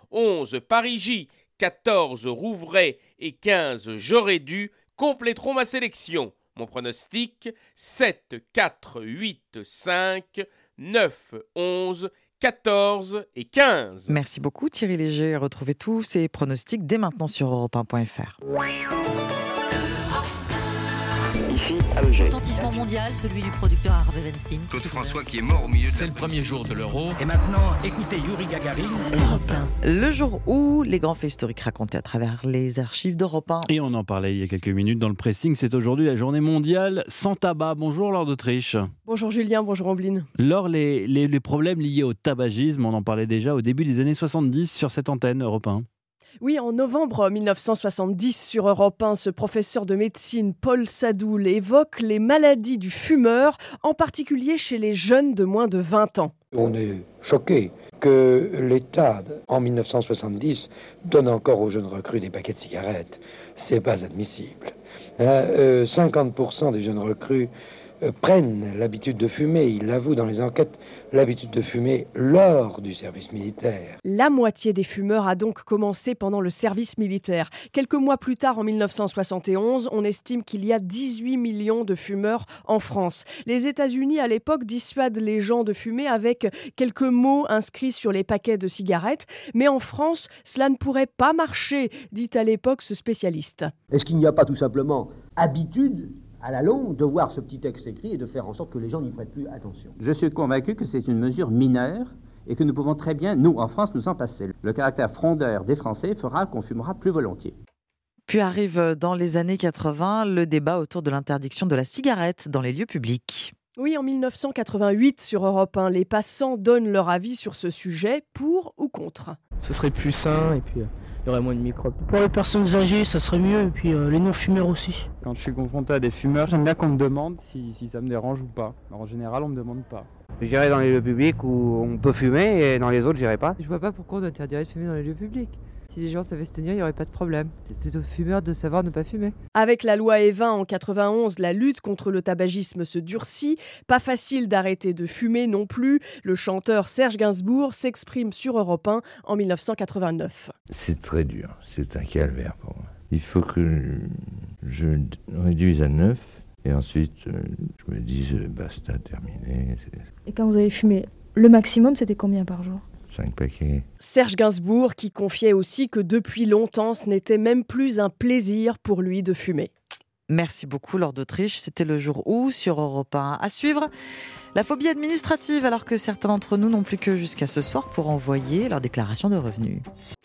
11 Paris J, 14 Rouvray et 15 J'aurais dû compléteront ma sélection. Mon pronostic, 7, 4, 8, 5, 9, 11, 14 et 15. Merci beaucoup Thierry Léger. Retrouvez tous ces pronostics dès maintenant sur europe1.fr. Ici, à Eugène. Retentissement mondial, celui du producteur Harvey Weinstein. Claude François qui est mort au milieu de... C'est le premier jour de l'Euro. Et maintenant, écoutez Yuri Gagarin. Europe 1. Le jour où les grands faits historiques racontés à travers les archives d'Europe 1. Et on en parlait il y a quelques minutes dans le pressing. C'est aujourd'hui la journée mondiale sans tabac. Bonjour Laure d'Autriche. Bonjour Julien, bonjour Ambline. Laure, les problèmes liés au tabagisme, on en parlait déjà au début des années 70 sur cette antenne Europe 1. Oui, en novembre 1970, sur Europe 1, ce professeur de médecine, Paul Sadoul, évoque les maladies du fumeur, en particulier chez les jeunes de moins de 20 ans. On est choqué que l'État, en 1970, donne encore aux jeunes recrues des paquets de cigarettes. C'est pas admissible. 50% des jeunes recrues prennent l'habitude de fumer, ils l'avouent dans les enquêtes, l'habitude de fumer lors du service militaire. La moitié des fumeurs a donc commencé pendant le service militaire. Quelques mois plus tard, en 1971, on estime qu'il y a 18 millions de fumeurs en France. Les États-Unis, à l'époque, dissuadent les gens de fumer avec quelques mots inscrits sur les paquets de cigarettes. Mais en France, cela ne pourrait pas marcher, dit à l'époque ce spécialiste. Est-ce qu'il n'y a pas tout simplement habitude à la longue de voir ce petit texte écrit et de faire en sorte que les gens n'y prêtent plus attention? Je suis convaincu que c'est une mesure mineure et que nous pouvons très bien, nous, en France, nous en passer. Le caractère frondeur des Français fera qu'on fumera plus volontiers. Puis arrive dans les années 80 le débat autour de l'interdiction de la cigarette dans les lieux publics. Oui, en 1988, sur Europe 1, les passants donnent leur avis sur ce sujet, pour ou contre. Ce serait plus sain et puis il y aurait moins de microbes. Pour les personnes âgées, ça serait mieux, et puis les non-fumeurs aussi. Quand je suis confronté à des fumeurs, j'aime bien qu'on me demande si ça me dérange ou pas. Alors, en général, on me demande pas. J'irai dans les lieux publics où on peut fumer et dans les autres, j'irai pas. Je vois pas pourquoi on interdirait de fumer dans les lieux publics. Si les gens savaient se tenir, il n'y aurait pas de problème. C'est aux fumeurs de savoir ne pas fumer. Avec la loi Evin en 91, la lutte contre le tabagisme se durcit. Pas facile d'arrêter de fumer non plus. Le chanteur Serge Gainsbourg s'exprime sur Europe 1 en 1989. C'est très dur, c'est un calvaire pour moi. Il faut que je réduise à 9 et ensuite je me dise basta, terminé. Et quand vous avez fumé, le maximum c'était combien par jour ? 5 paquets. Serge Gainsbourg qui confiait aussi que depuis longtemps, ce n'était même plus un plaisir pour lui de fumer. Merci beaucoup, Laure d'Autriche. C'était le jour où, sur Europe 1. À suivre, la phobie administrative, alors que certains d'entre nous n'ont plus que jusqu'à ce soir pour envoyer leur déclaration de revenus.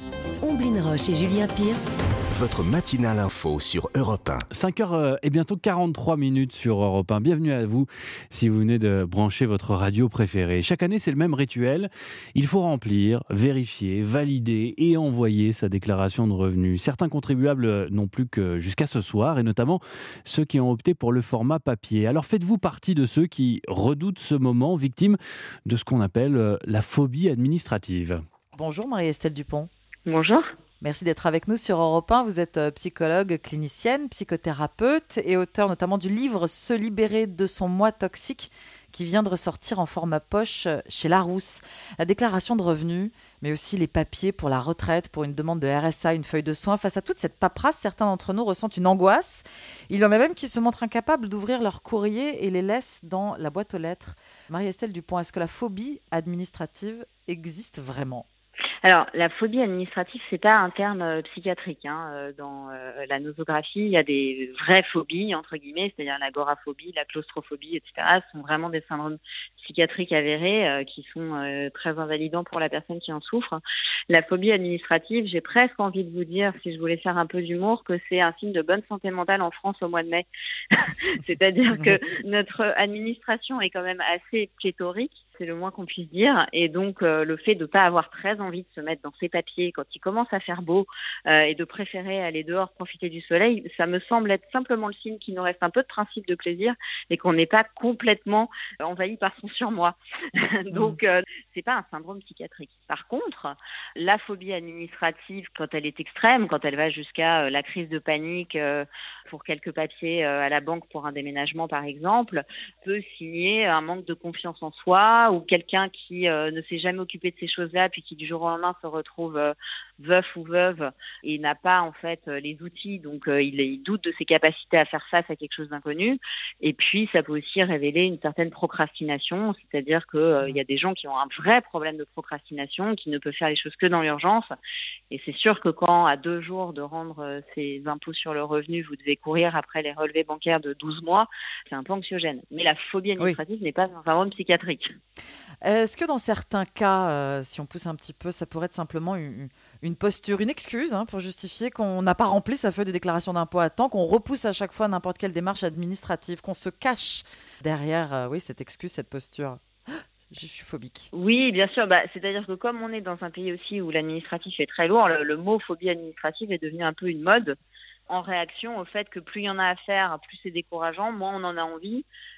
Omblin Roche et Julien Pierce. Votre matinale info sur Europe 1. 5h et bientôt 43 minutes sur Europe 1. Bienvenue à vous si vous venez de brancher votre radio préférée. Chaque année, c'est le même rituel. Il faut remplir, vérifier, valider et envoyer sa déclaration de revenus. Certains contribuables n'ont plus que jusqu'à ce soir, et notamment ceux qui ont opté pour le format papier. Alors faites-vous partie de ceux qui redoutent ce moment, victimes de ce qu'on appelle la phobie administrative? Bonjour Marie-Estelle Dupont. Bonjour. Merci d'être avec nous sur Europe 1. Vous êtes psychologue, clinicienne, psychothérapeute et auteur notamment du livre « Se libérer de son moi toxique » qui vient de ressortir en format poche chez Larousse. La déclaration de revenus, mais aussi les papiers pour la retraite, pour une demande de RSA, une feuille de soins. Face à toute cette paperasse, certains d'entre nous ressentent une angoisse. Il y en a même qui se montrent incapables d'ouvrir leur courrier et les laissent dans la boîte aux lettres. Marie-Estelle Dupont, est-ce que la phobie administrative existe vraiment ? Alors, la phobie administrative, c'est pas un terme psychiatrique. Dans la nosographie, il y a des vraies phobies, entre guillemets, c'est-à-dire l'agoraphobie, la claustrophobie, etc. Ce sont vraiment des syndromes psychiatriques avérés qui sont très invalidants pour la personne qui en souffre. La phobie administrative, j'ai presque envie de vous dire, si je voulais faire un peu d'humour, que c'est un signe de bonne santé mentale en France au mois de mai. C'est-à-dire que notre administration est quand même assez pléthorique, c'est le moins qu'on puisse dire, et donc le fait de ne pas avoir très envie de se mettre dans ses papiers quand il commence à faire beau et de préférer aller dehors profiter du soleil, ça me semble être simplement le signe qu'il nous reste un peu de principe de plaisir et qu'on n'est pas complètement envahi par son surmoi. Donc c'est pas un syndrome psychiatrique. Par contre, la phobie administrative, quand elle est extrême, quand elle va jusqu'à la crise de panique pour quelques papiers à la banque pour un déménagement par exemple, peut signer un manque de confiance en soi, ou quelqu'un qui ne s'est jamais occupé de ces choses-là, puis qui du jour au lendemain se retrouve veuf ou veuve et n'a pas en fait les outils, donc il doute de ses capacités à faire face à quelque chose d'inconnu. Et puis ça peut aussi révéler une certaine procrastination, c'est-à-dire que il y a des gens qui ont un vrai problème de procrastination, qui ne peuvent faire les choses que dans l'urgence. Et c'est sûr que quand à 2 jours de rendre ses impôts sur le revenu, vous devez courir après les relevés bancaires de 12 mois, c'est un peu anxiogène. Mais la phobie administrative n'est pas un syndrome psychiatrique. Est-ce que dans certains cas, si on pousse un petit peu, ça pourrait être simplement une posture, une excuse pour justifier qu'on n'a pas rempli sa feuille de déclaration d'impôt à temps, qu'on repousse à chaque fois n'importe quelle démarche administrative, qu'on se cache derrière cette excuse, cette posture? Je suis phobique. Oui, bien sûr. C'est-à-dire que comme on est dans un pays aussi où l'administratif est très lourd, le mot phobie administrative est devenu un peu une mode en réaction au fait que plus il y en a à faire, plus c'est décourageant, moins on en a envie.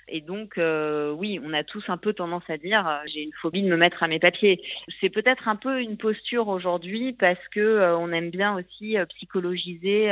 Et donc, oui, on a tous un peu tendance à dire j'ai une phobie de me mettre à mes papiers. C'est peut-être un peu une posture aujourd'hui parce que on aime bien aussi psychologiser,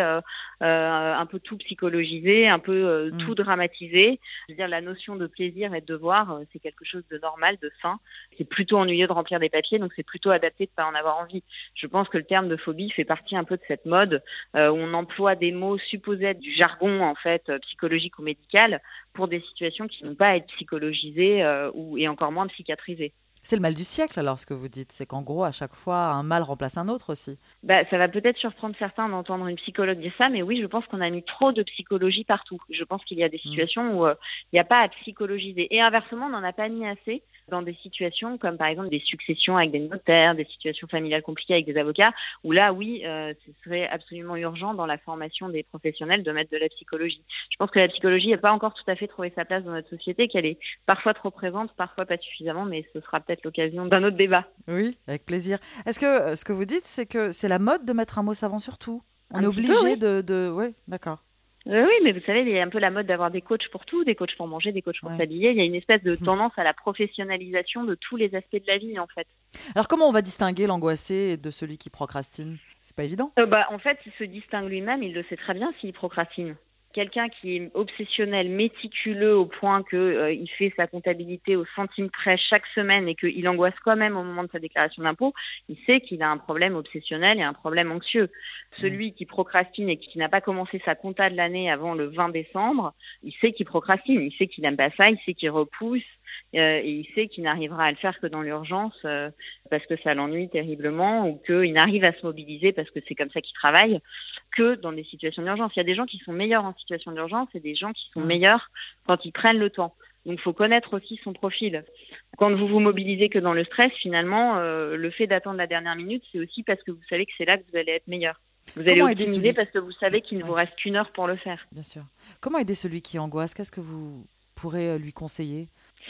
un peu tout psychologiser, un peu tout dramatiser. Je veux dire, la notion de plaisir et de devoir, c'est quelque chose de normal, de sain. C'est plutôt ennuyeux de remplir des papiers, donc c'est plutôt adapté de pas en avoir envie. Je pense que le terme de phobie fait partie un peu de cette mode où on emploie des mots supposés être du jargon en fait psychologique ou médical pour des situations qui n'ont pas à être psychologisées et encore moins psychiatrisées. C'est le mal du siècle alors ce que vous dites, c'est qu'en gros à chaque fois un mal remplace un autre aussi. Ça va peut-être surprendre certains d'entendre une psychologue dire ça, mais oui, je pense qu'on a mis trop de psychologie partout. Je pense qu'il y a des situations où il n'y a pas à psychologiser. Et inversement, on n'en a pas mis assez dans des situations comme par exemple des successions avec des notaires, des situations familiales compliquées avec des avocats, où là, oui, ce serait absolument urgent dans la formation des professionnels de mettre de la psychologie. Je pense que la psychologie n'a pas encore tout à fait trouvé sa place dans notre société, qu'elle est parfois trop présente, parfois pas suffisamment, mais ce sera peut-être l'occasion d'un autre débat. Oui, avec plaisir. Est-ce que ce que vous dites, c'est que c'est la mode de mettre un mot savant sur tout ? On est obligé oui. de... Oui, d'accord. Oui, mais vous savez, il y a un peu la mode d'avoir des coachs pour tout, des coachs pour manger, des coachs pour s'habiller. Il y a une espèce de tendance à la professionnalisation de tous les aspects de la vie, en fait. Alors, comment on va distinguer l'angoissé de celui qui procrastine ? C'est pas évident. En fait, il se distingue lui-même, il le sait très bien s'il procrastine. Quelqu'un qui est obsessionnel, méticuleux au point que il fait sa comptabilité au centime près chaque semaine et qu'il angoisse quand même au moment de sa déclaration d'impôt, il sait qu'il a un problème obsessionnel et un problème anxieux. Celui qui procrastine et qui n'a pas commencé sa compta de l'année avant le 20 décembre, il sait qu'il procrastine, il sait qu'il n'aime pas ça, il sait qu'il repousse et il sait qu'il n'arrivera à le faire que dans l'urgence parce que ça l'ennuie terriblement ou qu'il n'arrive à se mobiliser parce que c'est comme ça qu'il travaille que dans des situations d'urgence. Il y a des gens qui sont meilleurs en situation d'urgence et des gens qui sont meilleurs quand ils prennent le temps. Donc, il faut connaître aussi son profil. Quand vous vous mobilisez que dans le stress, finalement, le fait d'attendre la dernière minute, c'est aussi parce que vous savez que c'est là que vous allez être meilleur. Vous allez optimiser parce que vous savez qu'il ne vous reste qu'une heure pour le faire. Bien sûr. Comment aider celui qui angoisse ? Qu'est-ce que vous pourrez lui conseiller ?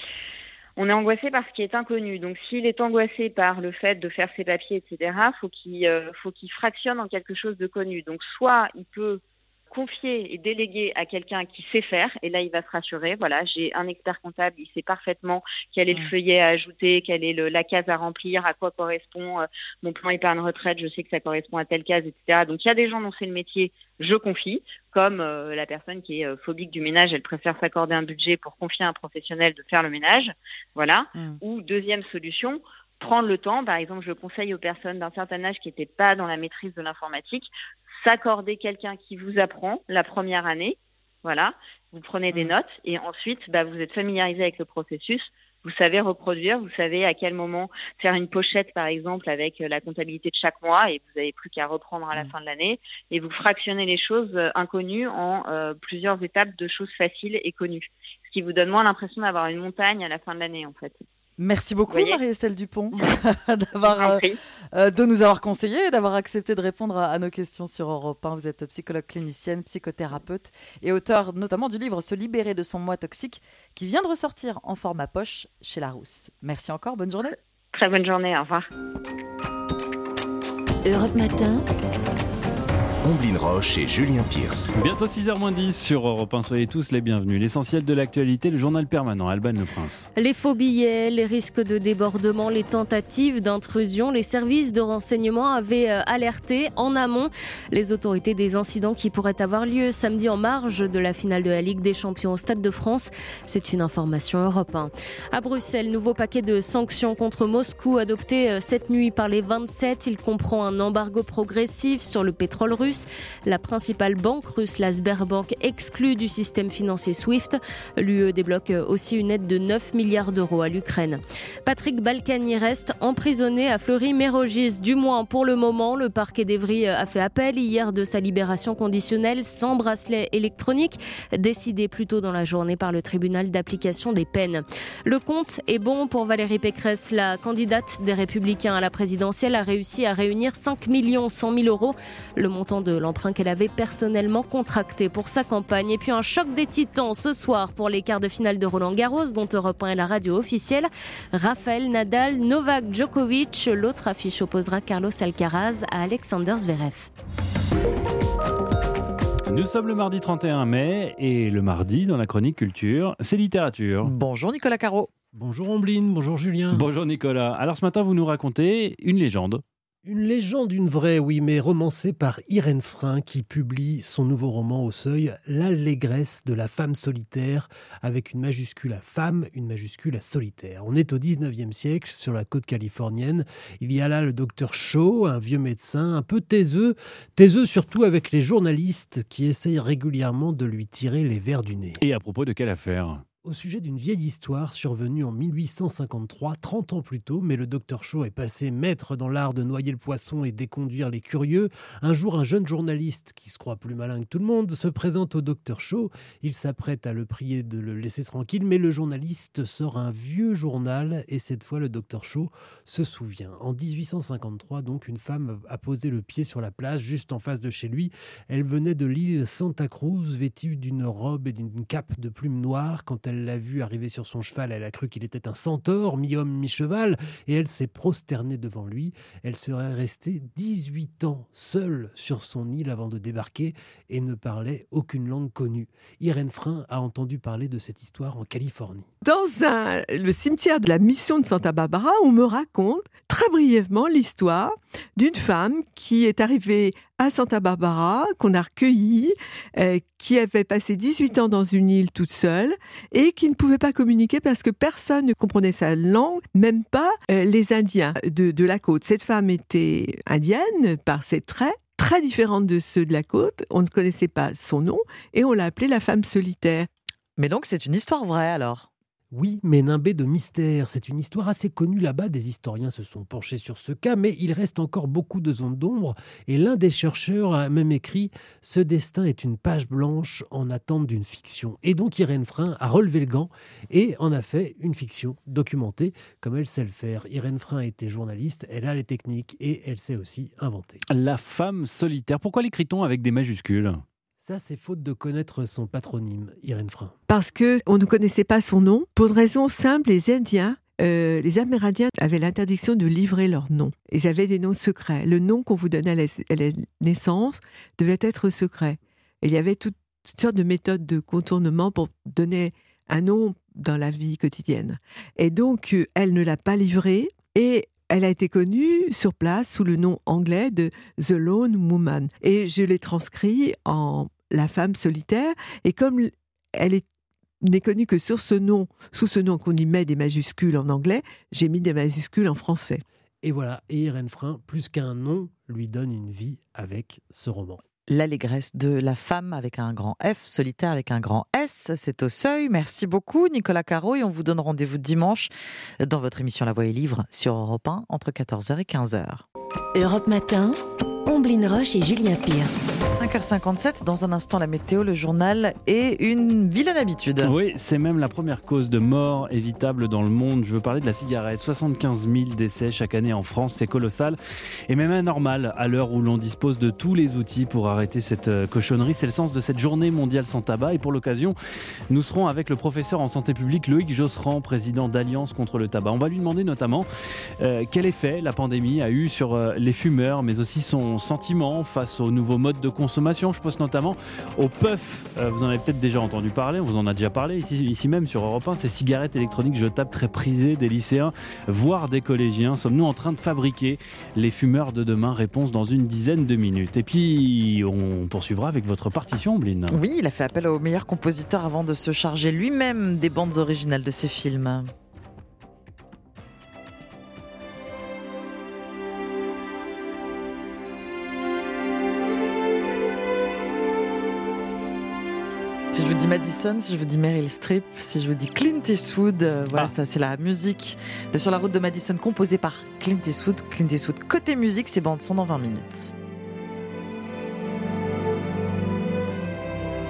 On est angoissé par ce qui est inconnu. Donc, s'il est angoissé par le fait de faire ses papiers, etc., faut qu'il fractionne en quelque chose de connu. Donc, soit il peut confier et déléguer à quelqu'un qui sait faire, et là, il va se rassurer. Voilà, j'ai un expert comptable, il sait parfaitement quel est le feuillet à ajouter, quelle est la case à remplir, à quoi correspond mon plan épargne retraite, je sais que ça correspond à telle case, etc. Donc, il y a des gens dont c'est le métier, je confie, comme la personne qui est phobique du ménage, elle préfère s'accorder un budget pour confier à un professionnel de faire le ménage. Voilà. Ou deuxième solution, prendre le temps. Par exemple, je conseille aux personnes d'un certain âge qui n'étaient pas dans la maîtrise de l'informatique, s'accorder quelqu'un qui vous apprend la première année. Voilà. Vous prenez des notes et ensuite, vous êtes familiarisé avec le processus. Vous savez reproduire, vous savez à quel moment faire une pochette, par exemple, avec la comptabilité de chaque mois et vous n'avez plus qu'à reprendre à la fin de l'année. Et vous fractionnez les choses inconnues en plusieurs étapes de choses faciles et connues. Ce qui vous donne moins l'impression d'avoir une montagne à la fin de l'année, en fait. Merci beaucoup Marie-Estelle Dupont de nous avoir conseillé et d'avoir accepté de répondre à nos questions sur Europe 1. Vous êtes psychologue clinicienne, psychothérapeute et auteur notamment du livre « Se libérer de son moi toxique » qui vient de ressortir en format poche chez Larousse. Merci encore, bonne journée. Très bonne journée, au revoir. Europe Matin. Omblin Roche et Julien Pierce. Bientôt 6h-10 sur Europe 1, soyez tous les bienvenus. L'essentiel de l'actualité, le journal permanent, Alban Le Prince. Les faux billets, les risques de débordement, les tentatives d'intrusion, les services de renseignement avaient alerté en amont les autorités des incidents qui pourraient avoir lieu samedi en marge de la finale de la Ligue des Champions au Stade de France. C'est une information Europe 1. À Bruxelles, nouveau paquet de sanctions contre Moscou adopté cette nuit par les 27. Il comprend un embargo progressif sur le pétrole russe. La principale banque russe, la Sberbank, exclue du système financier SWIFT. L'UE débloque aussi une aide de 9 milliards d'euros à l'Ukraine. Patrick Balkany reste emprisonné à Fleury-Mérogis. Du moins pour le moment, le parquet d'Evry a fait appel hier de sa libération conditionnelle sans bracelet électronique, décidé plus tôt dans la journée par le tribunal d'application des peines. Le compte est bon pour Valérie Pécresse. La candidate des Républicains à la présidentielle a réussi à réunir 5 100 000 euros, le montant de l'emprunt qu'elle avait personnellement contracté pour sa campagne. Et puis un choc des titans ce soir pour les quarts de finale de Roland-Garros, dont Europe 1 est la radio officielle. Rafael Nadal, Novak Djokovic. L'autre affiche opposera Carlos Alcaraz à Alexander Zverev. Nous sommes le mardi 31 mai et le mardi dans la chronique culture, c'est littérature. Bonjour Nicolas Caro. Bonjour Ombline, bonjour Julien. Bonjour Nicolas. Alors ce matin vous nous racontez une légende. Une légende, une vraie, oui, mais romancée par Irène Frein qui publie son nouveau roman au Seuil, L'allégresse de la femme solitaire, avec une majuscule à femme, une majuscule à solitaire. On est au 19e siècle, sur la côte californienne. Il y a là le docteur Shaw, un vieux médecin, un peu taiseux surtout avec les journalistes qui essayent régulièrement de lui tirer les vers du nez. Et à propos de quelle affaire ? Au sujet d'une vieille histoire survenue en 1853, 30 ans plus tôt, mais le docteur Shaw est passé maître dans l'art de noyer le poisson et d'éconduire les curieux. Un jour, un jeune journaliste, qui se croit plus malin que tout le monde, se présente au docteur Shaw. Il s'apprête à le prier de le laisser tranquille, mais le journaliste sort un vieux journal et cette fois, le docteur Shaw se souvient. En 1853, donc, une femme a posé le pied sur la plage, juste en face de chez lui. Elle venait de l'île Santa Cruz, vêtue d'une robe et d'une cape de plumes noires. Quand elle l'a vu arriver sur son cheval, elle a cru qu'il était un centaure, mi-homme, mi-cheval, et elle s'est prosternée devant lui. Elle serait restée 18 ans seule sur son île avant de débarquer et ne parlait aucune langue connue. Irène Frein a entendu parler de cette histoire en Californie. Dans le cimetière de la mission de Santa Barbara, on me raconte très brièvement l'histoire d'une femme qui est arrivée à Santa Barbara, qu'on a recueillie, qui avait passé 18 ans dans une île toute seule et qui ne pouvait pas communiquer parce que personne ne comprenait sa langue, même pas les Indiens de la côte. Cette femme était indienne par ses traits, très différente de ceux de la côte. On ne connaissait pas son nom et on l'a appelée la femme solitaire. Mais donc c'est une histoire vraie alors ? Oui, mais nimbée de mystère. C'est une histoire assez connue là-bas. Des historiens se sont penchés sur ce cas, mais il reste encore beaucoup de zones d'ombre. Et l'un des chercheurs a même écrit « Ce destin est une page blanche en attente d'une fiction ». Et donc Irène Frein a relevé le gant et en a fait une fiction documentée comme elle sait le faire. Irène Frein était journaliste, elle a les techniques et elle sait aussi inventer. La femme solitaire, pourquoi l'écrit-on avec des majuscules ? Ça, c'est faute de connaître son patronyme, Irène Frein. Parce qu'on ne connaissait pas son nom. Pour une raison simple, les Amérindiens avaient l'interdiction de livrer leur nom. Ils avaient des noms secrets. Le nom qu'on vous donnait à la naissance devait être secret. Et il y avait toutes sortes de méthodes de contournement pour donner un nom dans la vie quotidienne. Et donc, elle ne l'a pas livré et elle a été connue sur place sous le nom anglais de The Lone Woman. Et je l'ai transcrit en la femme solitaire. Et comme elle n'est connue que sous ce nom qu'on y met des majuscules en anglais, j'ai mis des majuscules en français. Et voilà, et Irène Frein, plus qu'un nom, lui donne une vie avec ce roman. L'allégresse de la femme avec un grand F, solitaire avec un grand S, c'est au Seuil. Merci beaucoup Nicolas Caro et on vous donne rendez-vous dimanche dans votre émission La Voix est Livre sur Europe 1 entre 14h et 15h. Europe Matin, Ombline Roche et Julien Pierce. 5h57, dans un instant la météo, le journal et une vilaine habitude. Oui, c'est même la première cause de mort évitable dans le monde. Je veux parler de la cigarette. 75 000 décès chaque année en France, c'est colossal et même anormal à l'heure où l'on dispose de tous les outils pour arrêter cette cochonnerie. C'est le sens de cette journée mondiale sans tabac et pour l'occasion, nous serons avec le professeur en santé publique Loïc Josserand, président d'Alliance contre le tabac. On va lui demander notamment quel effet la pandémie a eu sur les fumeurs, mais aussi son sentiment face aux nouveaux modes de consommation. Je pense notamment au puff. Vous en avez peut-être déjà entendu parler, on vous en a déjà parlé ici même sur Europe 1, ces cigarettes électroniques jetables très prisées des lycéens, voire des collégiens. Sommes-nous en train de fabriquer les fumeurs de demain? Réponse dans une dizaine de minutes. Et puis, on poursuivra avec votre partition, Ombline. Oui, il a fait appel au meilleur compositeur avant de se charger lui-même des bandes originales de ses films. Si je vous dis Madison, si je vous dis Meryl Streep, si je vous dis Clint Eastwood, voilà, ça c'est la musique de Sur la route de Madison composée par Clint Eastwood. Clint Eastwood, côté musique, ces bandes sont dans 20 minutes.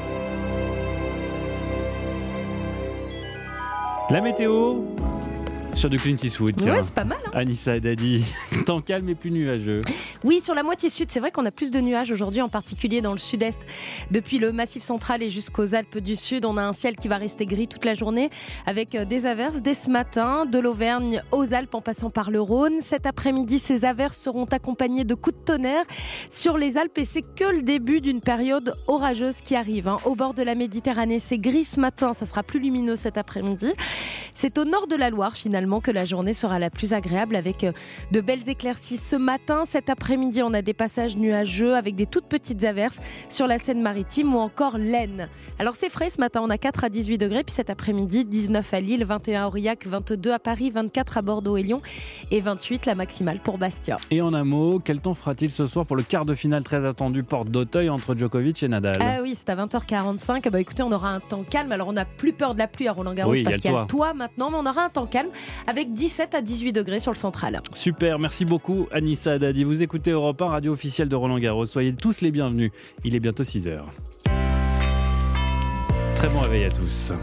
La météo Sur du Clint Eastwood, tiens. Ouais, c'est pas mal. Hein. Anissa Haddadi, temps calme et plus nuageux. Oui, sur la moitié sud, c'est vrai qu'on a plus de nuages aujourd'hui, en particulier dans le sud-est. Depuis le Massif central et jusqu'aux Alpes du Sud, on a un ciel qui va rester gris toute la journée, avec des averses dès ce matin, de l'Auvergne aux Alpes en passant par le Rhône. Cet après-midi, ces averses seront accompagnées de coups de tonnerre sur les Alpes et c'est que le début d'une période orageuse qui arrive. Au bord de la Méditerranée, c'est gris ce matin, ça sera plus lumineux cet après-midi. C'est au nord de la Loire, finalement, que la journée sera la plus agréable avec de belles éclaircies ce matin. Cet après-midi, on a des passages nuageux avec des toutes petites averses sur la Seine-Maritime ou encore l'Aisne. Alors c'est frais ce matin, on a 4 à 18 degrés, puis cet après-midi, 19 à Lille, 21 à Aurillac, 22 à Paris, 24 à Bordeaux et Lyon et 28 la maximale pour Bastia. Et en un mot, quel temps fera-t-il ce soir pour le quart de finale très attendu porte d'Auteuil entre Djokovic et Nadal? Ah oui, c'est à 20h45. Bah écoutez, on aura un temps calme. Alors on n'a plus peur de la pluie à Roland-Garros parce qu'il y a le toit maintenant, mais on aura un temps calme avec 17 à 18 degrés sur le central. Super, merci beaucoup Anissa Haddadi. Vous écoutez Europe 1, radio officielle de Roland-Garros. Soyez tous les bienvenus. Il est bientôt 6h. Très bon réveil à tous.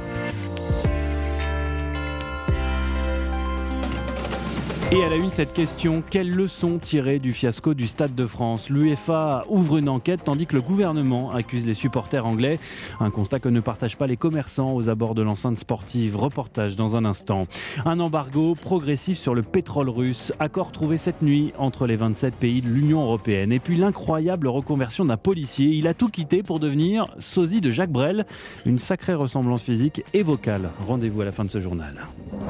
Et à la une, cette question, quelle leçon tirer du fiasco du Stade de France? L'UEFA ouvre une enquête tandis que le gouvernement accuse les supporters anglais. Un constat que ne partagent pas les commerçants aux abords de l'enceinte sportive. Reportage dans un instant. Un embargo progressif sur le pétrole russe. Accord trouvé cette nuit entre les 27 pays de l'Union européenne. Et puis l'incroyable reconversion d'un policier. Il a tout quitté pour devenir sosie de Jacques Brel. Une sacrée ressemblance physique et vocale. Rendez-vous à la fin de ce journal.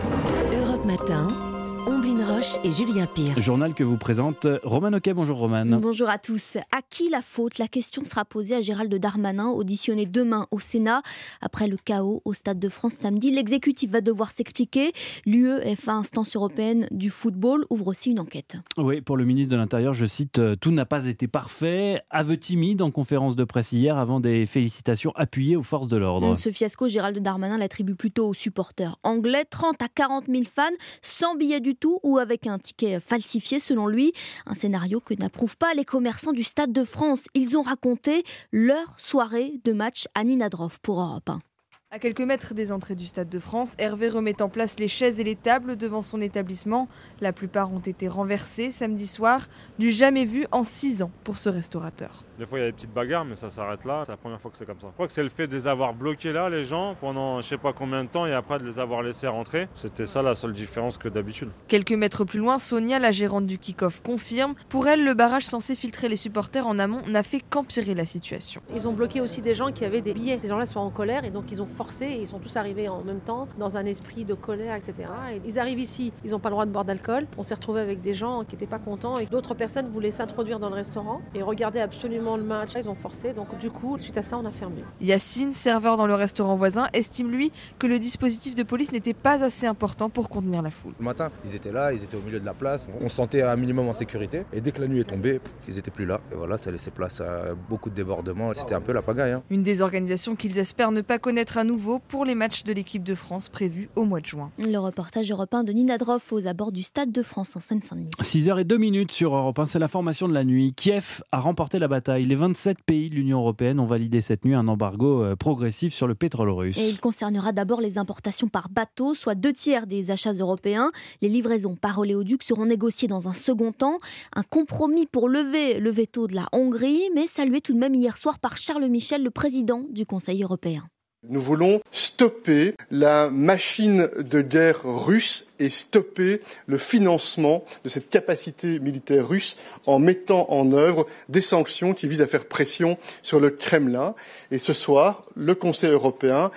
Europe Matin. Omblin Roche et Julien Pierce. Journal que vous présente Romane Oquet. Bonjour Romane. Bonjour à tous. À qui la faute? La question sera posée à Gérald Darmanin, auditionné demain au Sénat. Après le chaos au Stade de France samedi, l'exécutif va devoir s'expliquer. L'UEFA, instance européenne du football, ouvre aussi une enquête. Oui, pour le ministre de l'Intérieur, je cite, tout n'a pas été parfait. Aveu timide en conférence de presse hier avant des félicitations appuyées aux forces de l'ordre. Ce fiasco, Gérald Darmanin l'attribue plutôt aux supporters anglais. 30 à 40 000 fans, sans billet du tout ou avec un ticket falsifié selon lui. Un scénario que n'approuvent pas les commerçants du Stade de France. Ils ont raconté leur soirée de match à Ninadrov pour Europe 1. À quelques mètres des entrées du Stade de France, Hervé remet en place les chaises et les tables devant son établissement. La plupart ont été renversées samedi soir, du jamais vu en 6 ans pour ce restaurateur. Des fois il y a des petites bagarres mais ça s'arrête là, c'est la première fois que c'est comme ça. Je crois que c'est le fait de les avoir bloqués là les gens pendant je sais pas combien de temps et après de les avoir laissés rentrer. C'était ça la seule différence que d'habitude. Quelques mètres plus loin, Sonia, la gérante du kick-off, confirme. Pour elle, le barrage censé filtrer les supporters en amont n'a fait qu'empirer la situation. Ils ont bloqué aussi des gens qui avaient des billets. Ces gens-là sont en colère et donc ils ont forcé et ils sont tous arrivés en même temps dans un esprit de colère, etc. Et ils arrivent ici, ils n'ont pas le droit de boire d'alcool. On s'est retrouvé avec des gens qui n'étaient pas contents et d'autres personnes voulaient s'introduire dans le restaurant et regarder absolument le match. Ils ont forcé, donc du coup, suite à ça, on a fermé. Yacine, serveur dans le restaurant voisin, estime lui que le dispositif de police n'était pas assez important pour contenir la foule. Le matin, ils étaient là, ils étaient au milieu de la place, on se sentait un minimum en sécurité. Et dès que la nuit est tombée, ils n'étaient plus là. Et voilà, ça laissait place à beaucoup de débordements. C'était un peu la pagaille. Une désorganisation qu'ils espèrent ne pas connaître à nouveau pour les matchs de l'équipe de France prévus au mois de juin. Le reportage européen de Ninadrov aux abords du Stade de France en Seine-Saint-Denis. 6h02 sur Europe 1, c'est l'information de la nuit. Kiev a remporté la bataille. Les 27 pays de l'Union européenne ont validé cette nuit un embargo progressif sur le pétrole russe. Et il concernera d'abord les importations par bateau, soit 2/3 des achats européens. Les livraisons par oléoduc seront négociées dans un second temps. Un compromis pour lever le veto de la Hongrie, mais salué tout de même hier soir par Charles Michel, le président du Conseil européen. Nous voulons stopper la machine de guerre russe et stopper le financement de cette capacité militaire russe en mettant en œuvre des sanctions qui visent à faire pression sur le Kremlin. Et ce soir, le Conseil européen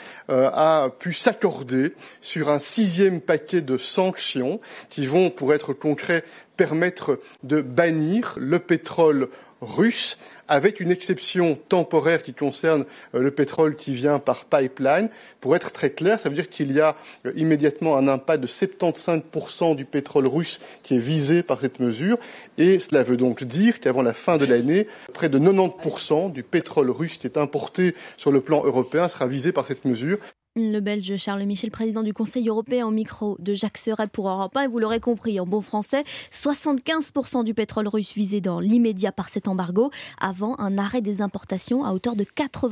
a pu s'accorder sur un 6e paquet de sanctions qui vont, pour être concret, permettre de bannir le pétrole russe, avec une exception temporaire qui concerne le pétrole qui vient par pipeline. Pour être très clair, ça veut dire qu'il y a immédiatement un impact de 75% du pétrole russe qui est visé par cette mesure. Et cela veut donc dire qu'avant la fin de l'année, près de 90% du pétrole russe qui est importé sur le plan européen sera visé par cette mesure. Le Belge Charles Michel, président du Conseil européen, au micro de Jacques Serret pour Europe 1. Et vous l'aurez compris, en bon français, 75% du pétrole russe visé dans l'immédiat par cet embargo, avant un arrêt des importations à hauteur de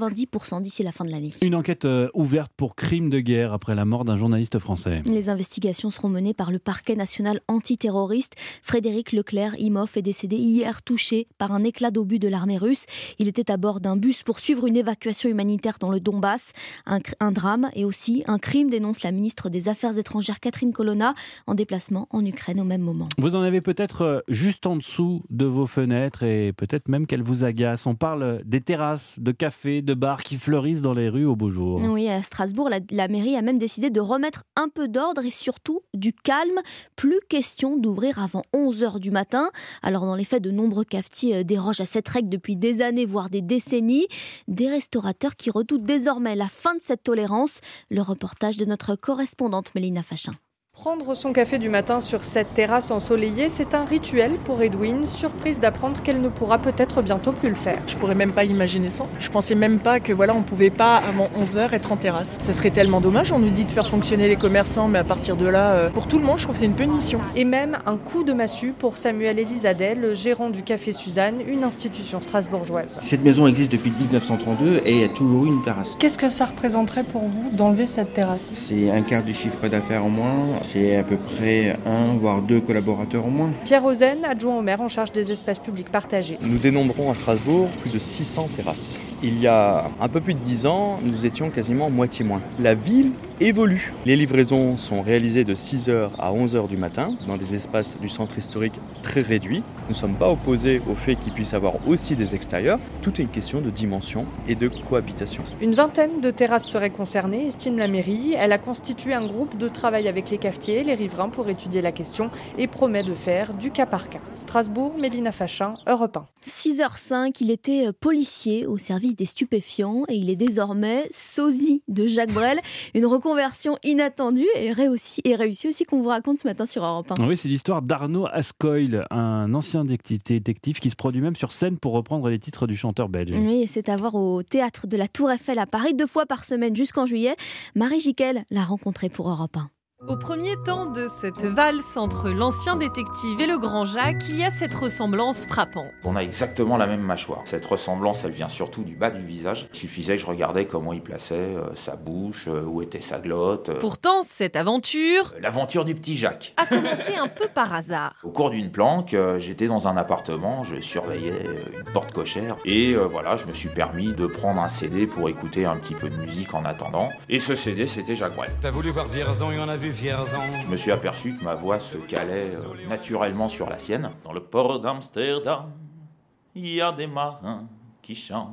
90% d'ici la fin de l'année. Une enquête ouverte pour crime de guerre après la mort d'un journaliste français. Les investigations seront menées par le parquet national antiterroriste. Frédéric Leclerc, Imhoff, est décédé hier, touché par un éclat d'obus de l'armée russe. Il était à bord d'un bus pour suivre une évacuation humanitaire dans le Donbass. Un drame et aussi un crime, dénonce la ministre des Affaires étrangères Catherine Colonna, en déplacement en Ukraine au même moment. Vous en avez peut-être juste en dessous de vos fenêtres et peut-être même qu'elles vous agacent. On parle des terrasses, de cafés, de bars qui fleurissent dans les rues au beau jour. Oui, à Strasbourg, la mairie a même décidé de remettre un peu d'ordre et surtout du calme. Plus question d'ouvrir avant 11h du matin. Alors dans les faits, de nombreux cafetiers dérogent à cette règle depuis des années, voire des décennies. Des restaurateurs qui redoutent désormais la fin de cette tolérance. Le reportage de notre correspondante Mélina Fachin. Prendre son café du matin sur cette terrasse ensoleillée, c'est un rituel pour Edwin, surprise d'apprendre qu'elle ne pourra peut-être bientôt plus le faire. Je pourrais même pas imaginer ça. Je pensais même pas que on pouvait pas avant 11h être en terrasse. Ça serait tellement dommage, on nous dit de faire fonctionner les commerçants, mais à partir de là, pour tout le monde, je trouve que c'est une punition. Et même un coup de massue pour Samuel Elisadel, le gérant du Café Suzanne, une institution strasbourgeoise. Cette maison existe depuis 1932 et il y a toujours eu une terrasse. Qu'est-ce que ça représenterait pour vous d'enlever cette terrasse ? C'est un quart du chiffre d'affaires en moins. C'est à peu près 1 voire 2 collaborateurs au moins. Pierre Ozen, adjoint au maire en charge des espaces publics partagés. Nous dénombrons à Strasbourg plus de 600 terrasses. Il y a un peu plus de 10 ans, nous étions quasiment moitié moins. La ville évolue. Les livraisons sont réalisées de 6h à 11h du matin dans des espaces du centre historique très réduits. Nous ne sommes pas opposés au fait qu'il puisse y avoir aussi des extérieurs. Tout est une question de dimension et de cohabitation. Une vingtaine de terrasses seraient concernées, estime la mairie. Elle a constitué un groupe de travail avec les cafetiers, les riverains pour étudier la question et promet de faire du cas par cas. Strasbourg, Mélina Fachin, Europe 1. 6h05, il était policier au service des stupéfiants et il est désormais sosie de Jacques Brel. Une reconversion inattendue et réussie aussi qu'on vous raconte ce matin sur Europe 1. Oui, c'est l'histoire d'Arnaud Ascoil, un ancien détective qui se produit même sur scène pour reprendre les titres du chanteur belge. Oui, et c'est à voir au théâtre de la Tour Eiffel à Paris 2 fois par semaine jusqu'en juillet. Marie Jiquel l'a rencontré pour Europe 1. Au premier temps de cette valse entre l'ancien détective et le grand Jacques, il y a cette ressemblance frappante. On a exactement la même mâchoire. Cette ressemblance, elle vient surtout du bas du visage. Il suffisait que je regardais comment il plaçait sa bouche, où était sa glotte. Pourtant, cette aventure... L'aventure du petit Jacques. ...a commencé un peu par hasard. Au cours d'une planque, j'étais dans un appartement, je surveillais une porte cochère. Et voilà, je me suis permis de prendre un CD pour écouter un petit peu de musique en attendant. Et ce CD, c'était Jacques Brel. T'as voulu voir Vierzon, il y en a vu. Je me suis aperçu que ma voix se calait naturellement sur la sienne. Dans le port d'Amsterdam, il y a des marins qui chantent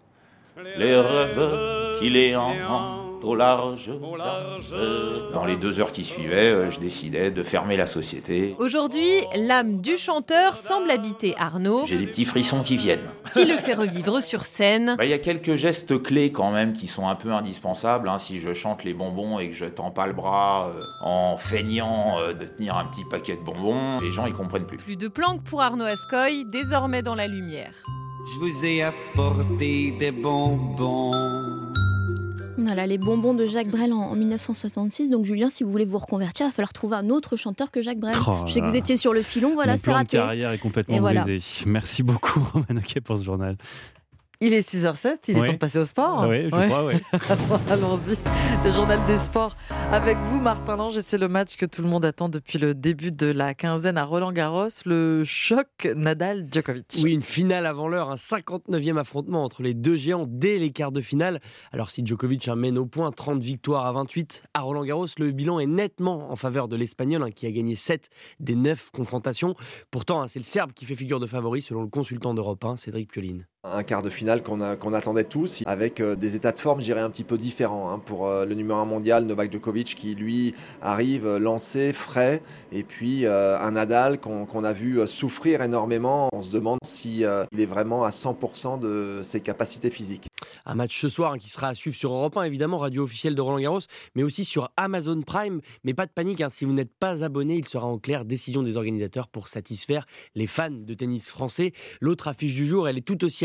les rêves qui les hantent au large. Dans les 2 heures qui suivaient, je décidais de fermer la société. Aujourd'hui, l'âme du chanteur semble habiter Arnaud. J'ai des petits frissons qui viennent. Qui le fait revivre sur scène. Il y a quelques gestes clés quand même qui sont un peu indispensables. Si je chante les bonbons et que je tends pas le bras en feignant de tenir un petit paquet de bonbons, les gens ils comprennent plus. Plus de planques pour Arnaud Ascoil, désormais dans la lumière. Je vous ai apporté des bonbons. Voilà, les bonbons de Jacques Brel en 1966. Donc Julien, si vous voulez vous reconvertir, il va falloir trouver un autre chanteur que Jacques Brel. Je sais que vous étiez sur le filon, voilà, c'est raté. Mon plan de carrière est complètement brisé. Merci beaucoup Romain Oquet pour ce journal. Il est 6h07, il est temps de passer au sport. Oui, je crois, oui. Allons-y, le journal des sports. Avec vous, Martin Lange, et c'est le match que tout le monde attend depuis le début de la quinzaine à Roland-Garros, le choc Nadal-Djokovic. Oui, une finale avant l'heure, un 59e affrontement entre les deux géants dès les quarts de finale. Alors si Djokovic mène au point 30 victoires à 28 à Roland-Garros, le bilan est nettement en faveur de l'Espagnol qui a gagné 7 des 9 confrontations. Pourtant, c'est le Serbe qui fait figure de favori selon le consultant d'Europe 1, Cédric Pioline. Un quart de finale qu'on attendait tous, avec des états de forme, je dirais, un petit peu différents. Pour le numéro 1 mondial, Novak Djokovic, qui lui arrive lancé, frais, et puis un Nadal qu'on a vu souffrir énormément. On se demande s'il est vraiment à 100% de ses capacités physiques. Un match ce soir qui sera à suivre sur Europe 1, évidemment, radio officielle de Roland-Garros, mais aussi sur Amazon Prime. Mais pas de panique, si vous n'êtes pas abonné, il sera en clair décision des organisateurs pour satisfaire les fans de tennis français. L'autre affiche du jour, elle est tout aussi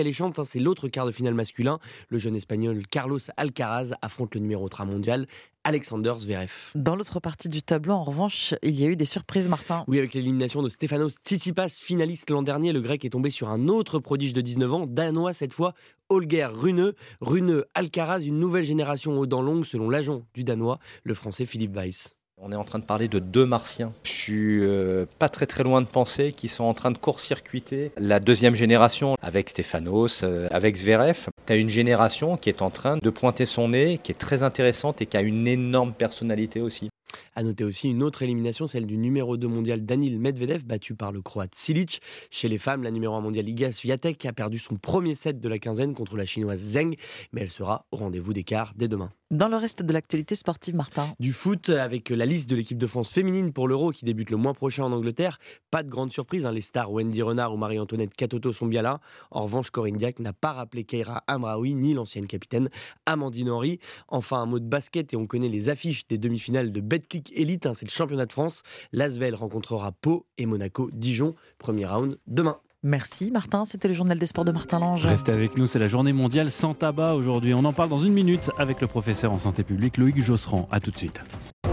alléchante, c'est l'autre quart de finale masculin. Le jeune espagnol Carlos Alcaraz affronte le numéro 3 mondial Alexander Zverev. Dans l'autre partie du tableau, en revanche, il y a eu des surprises, Martin. Oui, avec l'élimination de Stefanos Tsitsipas, finaliste l'an dernier, le grec est tombé sur un autre prodige de 19 ans, danois cette fois, Holger Rune. Rune Alcaraz, une nouvelle génération aux dents longues selon l'agent du danois, le français Philippe Weiss. On est en train de parler de 2 martiens. Je suis pas très loin de penser qu'ils sont en train de court-circuiter la deuxième génération avec Stefanos, avec Zverev. Tu as une génération qui est en train de pointer son nez, qui est très intéressante et qui a une énorme personnalité aussi. À noter aussi une autre élimination, celle du numéro 2 mondial Daniil Medvedev, battu par le croate Cilic. Chez les femmes, la numéro 1 mondiale Iga Swiatek a perdu son premier set de la quinzaine contre la chinoise Zheng, mais elle sera au rendez-vous des quarts dès demain. Dans le reste de l'actualité sportive, Martin. Du foot, avec la liste de l'équipe de France féminine pour l'Euro qui débute le mois prochain en Angleterre. Pas de grande surprise, les stars Wendy Renard ou Marie-Antoinette Katoto sont bien là. En revanche, Corinne Diacre n'a pas rappelé Keira Amraoui ni l'ancienne capitaine Amandine Henry. Enfin, un mot de basket et on connaît les affiches des demi-finales de Betclic Elite, c'est le championnat de France. L'Asvel rencontrera Pau et Monaco-Dijon. Premier round demain. Merci Martin, c'était le journal des sports de Martin Lange. Restez avec nous, c'est la journée mondiale sans tabac aujourd'hui. On en parle dans une minute avec le professeur en santé publique Loïc Josserand. A tout de suite.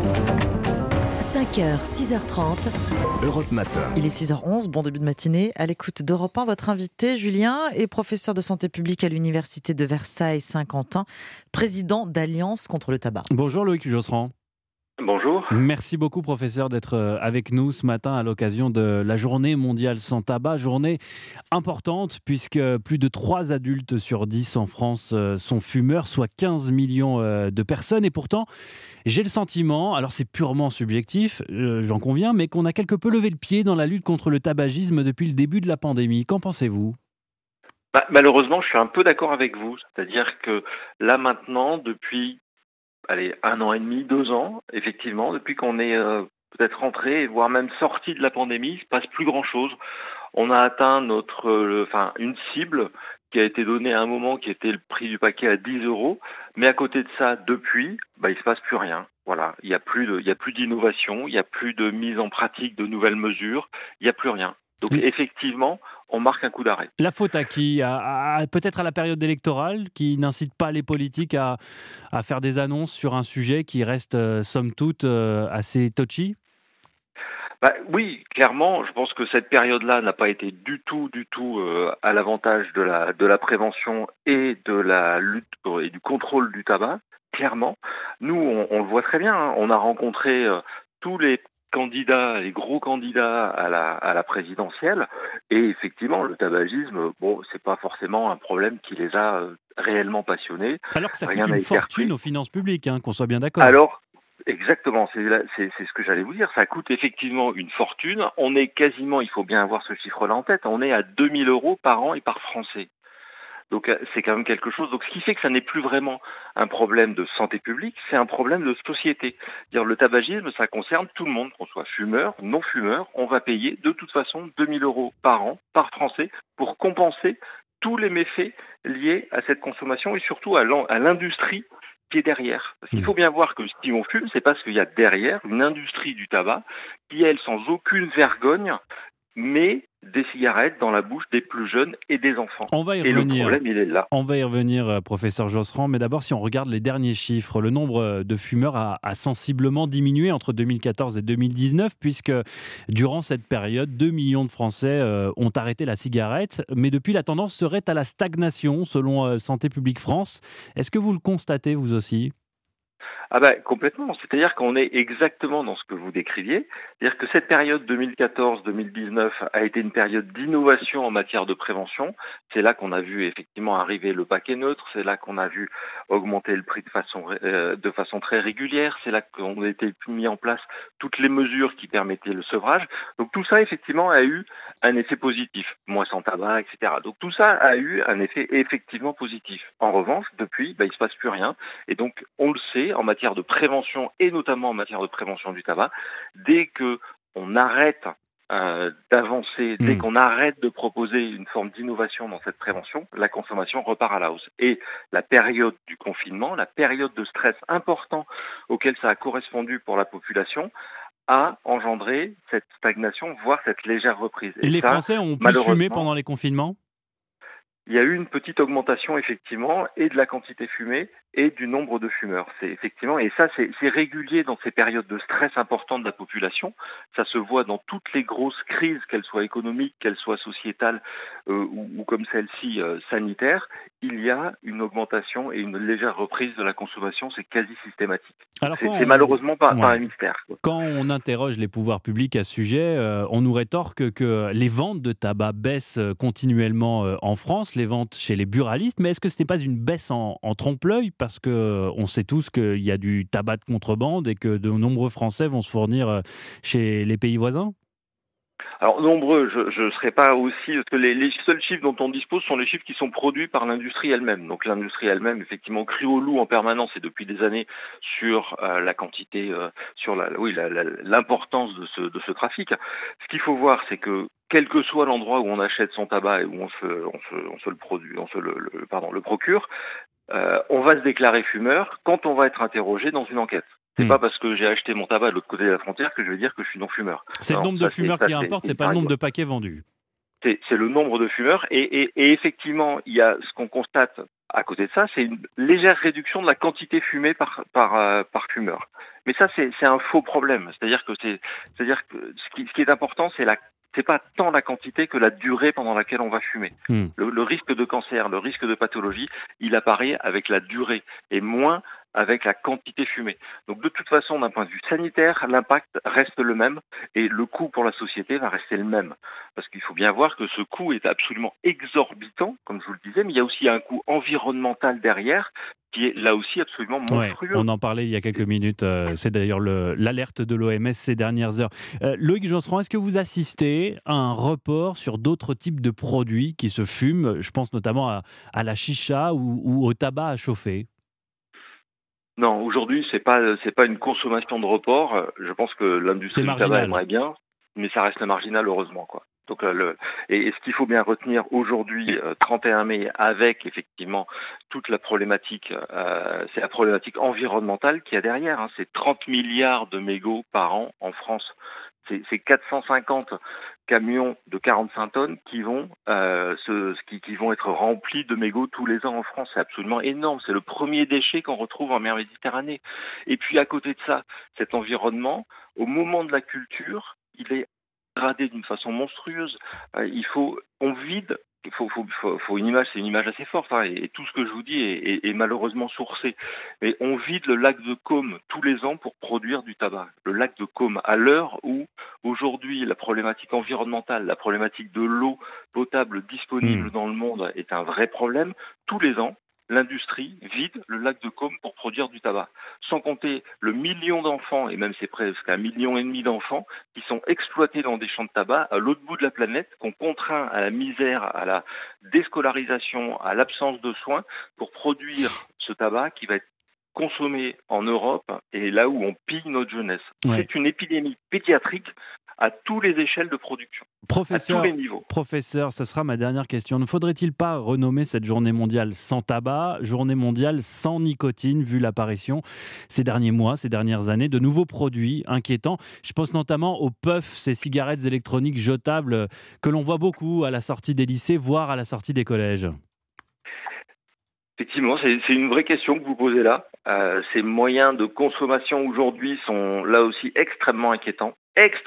5h, 6h30. Europe Matin. Il est 6h11, bon début de matinée. À l'écoute d'Europe 1, votre invité, Julien, est professeur de santé publique à l'université de Versailles-Saint-Quentin, président d'Alliance contre le tabac. Bonjour Loïc Josserand. Bonjour. Merci beaucoup professeur d'être avec nous ce matin à l'occasion de la journée mondiale sans tabac. Journée importante puisque plus de 3 adultes sur 10 en France sont fumeurs, soit 15 millions de personnes. Et pourtant, j'ai le sentiment, alors c'est purement subjectif, j'en conviens, mais qu'on a quelque peu levé le pied dans la lutte contre le tabagisme depuis le début de la pandémie. Qu'en pensez-vous ? Malheureusement, je suis un peu d'accord avec vous. C'est-à-dire que là maintenant, depuis 1 an et demi, 2 ans, effectivement, depuis qu'on est peut-être rentré, voire même sorti de la pandémie, il ne se passe plus grand-chose. On a atteint une cible qui a été donnée à un moment qui était le prix du paquet à 10 €. Mais à côté de ça, depuis, il ne se passe plus rien. Voilà, il n'y a plus d'innovation, il n'y a plus de mise en pratique de nouvelles mesures, il n'y a plus rien. Donc effectivement, on marque un coup d'arrêt. La faute à qui ? Peut-être à la période électorale qui n'incite pas les politiques à faire des annonces sur un sujet qui reste somme toute assez touchy ? Oui, clairement, je pense que cette période-là n'a pas été du tout à l'avantage de la prévention et de la lutte et du contrôle du tabac. Clairement, nous, on le voit très bien. On a rencontré tous les candidats, les gros candidats à la présidentielle, et effectivement, le tabagisme, c'est pas forcément un problème qui les a réellement passionnés. Alors que ça coûte une fortune aux finances publiques, qu'on soit bien d'accord. Alors, exactement, c'est ce que j'allais vous dire. Ça coûte effectivement une fortune. On est quasiment, il faut bien avoir ce chiffre-là en tête, on est à 2 000 € par an et par Français. Donc c'est quand même quelque chose. Donc ce qui fait que ça n'est plus vraiment un problème de santé publique, c'est un problème de société. C'est-à-dire le tabagisme, ça concerne tout le monde, qu'on soit fumeur, non fumeur. On va payer de toute façon 2 000 € par an, par Français, pour compenser tous les méfaits liés à cette consommation et surtout à l'industrie qui est derrière. Parce qu'il faut bien voir que si on fume, c'est parce qu'il y a derrière une industrie du tabac qui, elle, sans aucune vergogne, met des cigarettes dans la bouche des plus jeunes et des enfants. On va y revenir. Le problème, il est là. On va y revenir, professeur Josserand. Mais d'abord, si on regarde les derniers chiffres, le nombre de fumeurs a sensiblement diminué entre 2014 et 2019, puisque durant cette période, 2 millions de Français ont arrêté la cigarette. Mais depuis, la tendance serait à la stagnation, selon Santé publique France. Est-ce que vous le constatez, vous aussi ? Complètement. C'est-à-dire qu'on est exactement dans ce que vous décriviez. C'est-à-dire que cette période 2014-2019 a été une période d'innovation en matière de prévention. C'est là qu'on a vu effectivement arriver le paquet neutre. C'est là qu'on a vu augmenter le prix de façon très régulière. C'est là qu'ont été mis en place toutes les mesures qui permettaient le sevrage. Donc tout ça, effectivement, a eu un effet positif. Moins sans tabac, etc. Donc tout ça a eu un effet effectivement positif. En revanche, depuis, il ne se passe plus rien. Et donc, on le sait, en matière de prévention et notamment en matière de prévention du tabac, dès qu'on arrête d'avancer, dès qu'on arrête de proposer une forme d'innovation dans cette prévention, la consommation repart à la hausse. Et la période du confinement, la période de stress important auquel ça a correspondu pour la population, a engendré cette stagnation, voire cette légère reprise. Et les Français ont plus fumé pendant les confinements ? il y a eu une petite augmentation effectivement et de la quantité fumée et du nombre de fumeurs. C'est effectivement, et ça c'est régulier dans ces périodes de stress importantes de la population. Ça se voit dans toutes les grosses crises, qu'elles soient économiques, qu'elles soient sociétales ou comme celle-ci sanitaire. Il y a une augmentation et une légère reprise de la consommation, c'est quasi systématique. Alors c'est malheureusement pas un mystère, quoi. Quand on interroge les pouvoirs publics à ce sujet, on nous rétorque que les ventes de tabac baissent continuellement en France, les ventes chez les buralistes, mais est-ce que ce n'est pas une baisse en trompe-l'œil, parce qu'on sait tous qu'il y a du tabac de contrebande et que de nombreux Français vont se fournir chez les pays voisins ? Alors nombreux, je ne serais pas aussi, parce que les seuls chiffres dont on dispose sont les chiffres qui sont produits par l'industrie elle-même. Donc l'industrie elle-même, effectivement, crie au loup en permanence et depuis des années sur la quantité, sur l'importance de ce trafic. Ce qu'il faut voir, c'est que quel que soit l'endroit où on achète son tabac et où on se le procure, on va se déclarer fumeur quand on va être interrogé dans une enquête. C'est pas parce que j'ai acheté mon tabac de l'autre côté de la frontière que je vais dire que je suis non-fumeur. C'est le nombre de fumeurs qui importe, c'est pas le nombre de paquets vendus. C'est le nombre de fumeurs et effectivement, il y a ce qu'on constate à côté de ça, c'est une légère réduction de la quantité fumée par fumeur. Mais ça, c'est un faux problème. C'est-à-dire que ce qui est important, c'est pas tant la quantité que la durée pendant laquelle on va fumer. Le risque de cancer, le risque de pathologie, il apparaît avec la durée et moins avec la quantité fumée. Donc de toute façon, d'un point de vue sanitaire, l'impact reste le même et le coût pour la société va rester le même. Parce qu'il faut bien voir que ce coût est absolument exorbitant, comme je vous le disais, mais il y a aussi un coût environnemental derrière qui est là aussi absolument monstrueux. Ouais, on en parlait il y a quelques minutes, c'est d'ailleurs l'alerte de l'OMS ces dernières heures. Loïc Josserand, est-ce que vous assistez à un report sur d'autres types de produits qui se fument ? Je pense notamment à la chicha ou au tabac à chauffer. Non, aujourd'hui, c'est pas une consommation de report. Je pense que l'industrie du tabac aimerait bien, mais ça reste marginal, heureusement, quoi. Donc, et ce qu'il faut bien retenir aujourd'hui, 31 mai, avec effectivement toute la problématique, c'est la problématique environnementale qu'il y a derrière. Hein. C'est 30 milliards de mégots par an en France. C'est 450 camions de 45 tonnes qui vont être remplis de mégots tous les ans en France. C'est absolument énorme. C'est le premier déchet qu'on retrouve en mer Méditerranée. Et puis à côté de ça, cet environnement, au moment de la culture, il est dégradé d'une façon monstrueuse. On vide. Il faut une image, c'est une image assez forte, hein, et tout ce que je vous dis est malheureusement sourcé. Mais on vide le lac de Côme tous les ans pour produire du tabac. Le lac de Côme, à l'heure où aujourd'hui la problématique environnementale, la problématique de l'eau potable disponible dans le monde est un vrai problème, tous les ans, l'industrie vide le lac de Côme pour produire du tabac. Sans compter le million d'enfants, et même c'est presque 1,5 million d'enfants, qui sont exploités dans des champs de tabac à l'autre bout de la planète, qu'on contraint à la misère, à la déscolarisation, à l'absence de soins, pour produire ce tabac qui va être consommé en Europe et là où on pille notre jeunesse. Ouais. C'est une épidémie pédiatrique à toutes les échelles de production, à tous les niveaux. Professeur, ça sera ma dernière question. Ne faudrait-il pas renommer cette journée mondiale sans tabac, journée mondiale sans nicotine, vu l'apparition ces derniers mois, ces dernières années, de nouveaux produits inquiétants ? Je pense notamment aux puffs, ces cigarettes électroniques jetables que l'on voit beaucoup à la sortie des lycées, voire à la sortie des collèges. Effectivement, c'est une vraie question que vous posez là. Ces moyens de consommation aujourd'hui sont là aussi extrêmement inquiétants.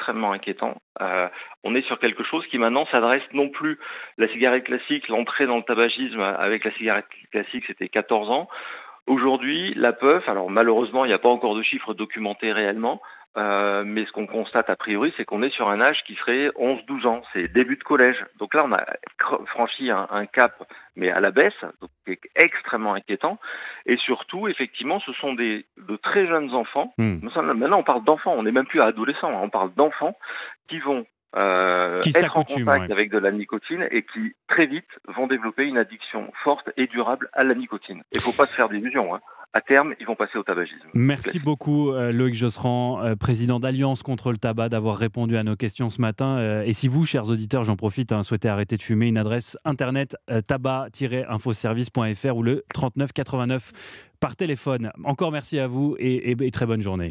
On est sur quelque chose qui maintenant s'adresse non plus la cigarette classique, l'entrée dans le tabagisme avec la cigarette classique, c'était 14 ans. Aujourd'hui, la puff, alors malheureusement, il n'y a pas encore de chiffres documentés réellement, mais ce qu'on constate a priori, c'est qu'on est sur un âge qui serait 11-12 ans, c'est début de collège. Donc là, on a franchi un cap, mais à la baisse, donc c'est extrêmement inquiétant. Et surtout, effectivement, ce sont de très jeunes enfants. Maintenant, on parle d'enfants, on n'est même plus à adolescents, on parle d'enfants qui vont être en contact avec de la nicotine et qui, très vite, vont développer une addiction forte et durable à la nicotine. Il ne faut pas se faire d'illusions, hein. À terme, ils vont passer au tabagisme. Merci beaucoup Loïc Josserand, président d'Alliance contre le tabac, d'avoir répondu à nos questions ce matin. Et si vous, chers auditeurs, j'en profite, souhaitez arrêter de fumer, une adresse internet tabac-infoservice.fr ou le 39 89 par téléphone. Encore merci à vous et très bonne journée.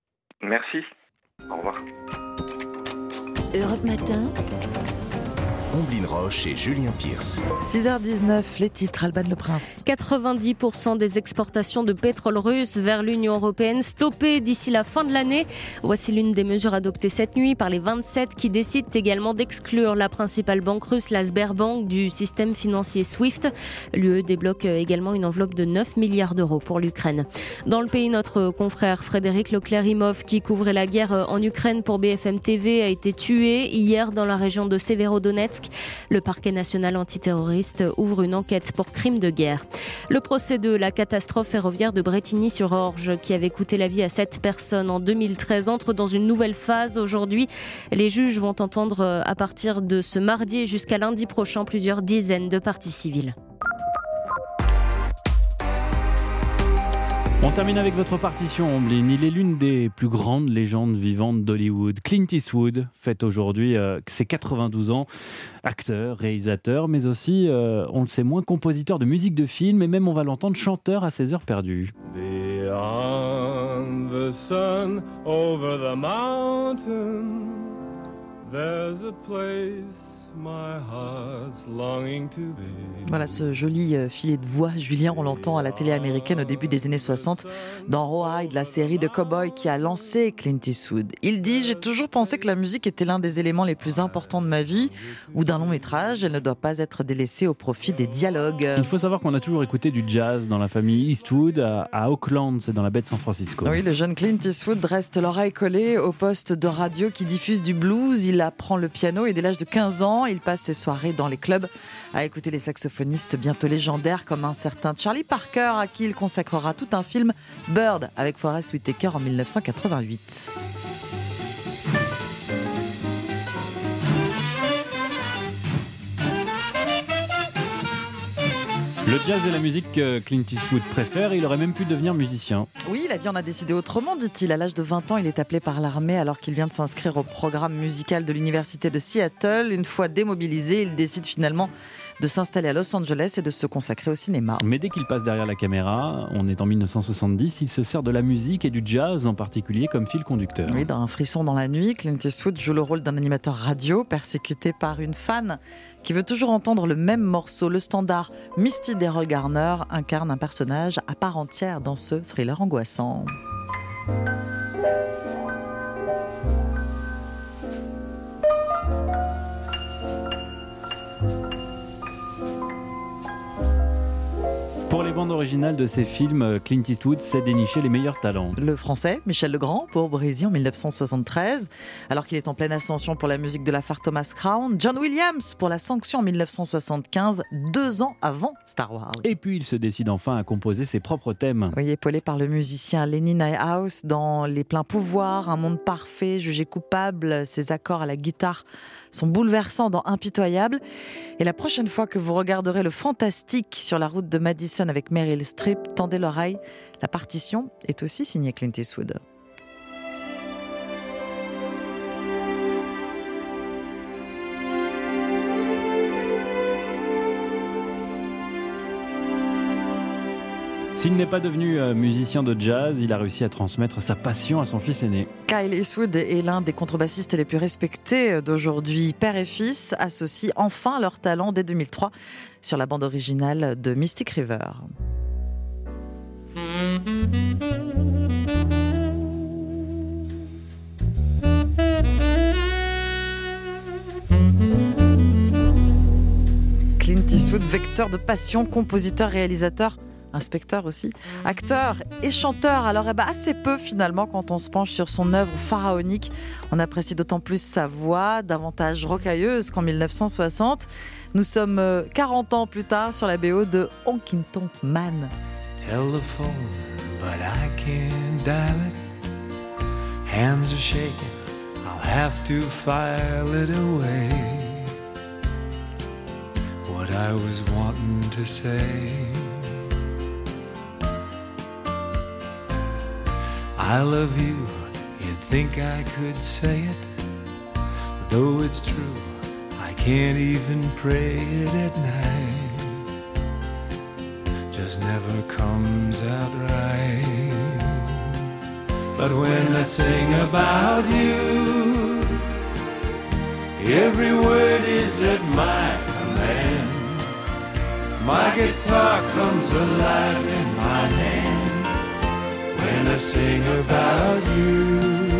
Merci. Au revoir. Europe Matin. Omblin Roche et Julien Pierce. 6h19, les titres, Alban Le Prince. 90% des exportations de pétrole russe vers l'Union européenne stoppées d'ici la fin de l'année. Voici l'une des mesures adoptées cette nuit par les 27 qui décident également d'exclure la principale banque russe, la Sberbank, du système financier SWIFT. L'UE débloque également une enveloppe de 9 milliards d'euros pour l'Ukraine. Dans le pays, notre confrère Frédéric Leclerc-Imhoff, qui couvrait la guerre en Ukraine pour BFM TV, a été tué hier dans la région de Severodonetsk. Le parquet national antiterroriste ouvre une enquête pour crime de guerre. Le procès de la catastrophe ferroviaire de Brétigny-sur-Orge, qui avait coûté la vie à 7 personnes en 2013, entre dans une nouvelle phase aujourd'hui. Les juges vont entendre à partir de ce mardi et jusqu'à lundi prochain plusieurs dizaines de parties civiles. On termine avec votre partition, Omblin. Il est l'une des plus grandes légendes vivantes d'Hollywood. Clint Eastwood fête aujourd'hui ses 92 ans. Acteur, réalisateur, mais aussi, on le sait moins, compositeur de musique de film. Et même, on va l'entendre, chanteur à ses heures perdues. Beyond the sun, over the mountain, there's a place my heart's longing to be. Voilà ce joli filet de voix, Julien, on l'entend à la télé américaine au début des années 60 dans Rawhide, la série de cow-boys qui a lancé Clint Eastwood. Il dit « J'ai toujours pensé que la musique était l'un des éléments les plus importants de ma vie ou d'un long métrage. Elle ne doit pas être délaissée au profit des dialogues. » Il faut savoir qu'on a toujours écouté du jazz dans la famille Eastwood à Oakland, c'est dans la baie de San Francisco. Oui, le jeune Clint Eastwood reste l'oreille collée au poste de radio qui diffuse du blues. Il apprend le piano et dès l'âge de 15 ans, il passe ses soirées dans les clubs à écouter les saxophonistes bientôt légendaires comme un certain Charlie Parker à qui il consacrera tout un film, Bird, avec Forest Whitaker en 1988. Le jazz est la musique que Clint Eastwood préfère et il aurait même pu devenir musicien. Oui, la vie en a décidé autrement, dit-il. À l'âge de 20 ans, il est appelé par l'armée alors qu'il vient de s'inscrire au programme musical de l'université de Seattle. Une fois démobilisé, il décide finalement de s'installer à Los Angeles et de se consacrer au cinéma. Mais dès qu'il passe derrière la caméra, on est en 1970, il se sert de la musique et du jazz en particulier comme fil conducteur. Oui, dans Un frisson dans la nuit, Clint Eastwood joue le rôle d'un animateur radio persécuté par une fan qui veut toujours entendre le même morceau. Le standard Misty d'Errol Garner incarne un personnage à part entière dans ce thriller angoissant. Pour les bandes originales de ces films, Clint Eastwood sait dénicher les meilleurs talents. Le français, Michel Legrand, pour Brésil en 1973, alors qu'il est en pleine ascension pour la musique de l'affaire Thomas Crown. John Williams pour La Sanction en 1975, 2 ans avant Star Wars. Et puis il se décide enfin à composer ses propres thèmes. Oui, épaulé par le musicien Lenny Nyhaus dans Les Pleins Pouvoirs, Un monde parfait, Jugé coupable, ses accords à la guitare sont bouleversants dans Impitoyable. Et la prochaine fois que vous regarderez le fantastique sur la route de Madison avec Meryl Streep, tendez l'oreille, la partition est aussi signée Clint Eastwood. S'il n'est pas devenu musicien de jazz, il a réussi à transmettre sa passion à son fils aîné. Kyle Eastwood est l'un des contrebassistes les plus respectés d'aujourd'hui. Père et fils associent enfin leur talent dès 2003 sur la bande originale de Mystic River. Clint Eastwood, vecteur de passion, compositeur, réalisateur, inspecteur aussi, acteur et chanteur. Alors assez peu finalement quand on se penche sur son œuvre pharaonique. On apprécie d'autant plus sa voix, davantage rocailleuse qu'en 1960. Nous sommes 40 ans plus tard sur la BO de Honky Tonk Man. Telephone, but I can't dial it. Hands are shaking, I'll have to file it away. What I was wanting to say. I love you, you'd think I could say it. Though it's true, I can't even pray it at night. Just never comes out right. But when I sing about you, Every word is at my command. My guitar comes alive in my hand when I sing about you.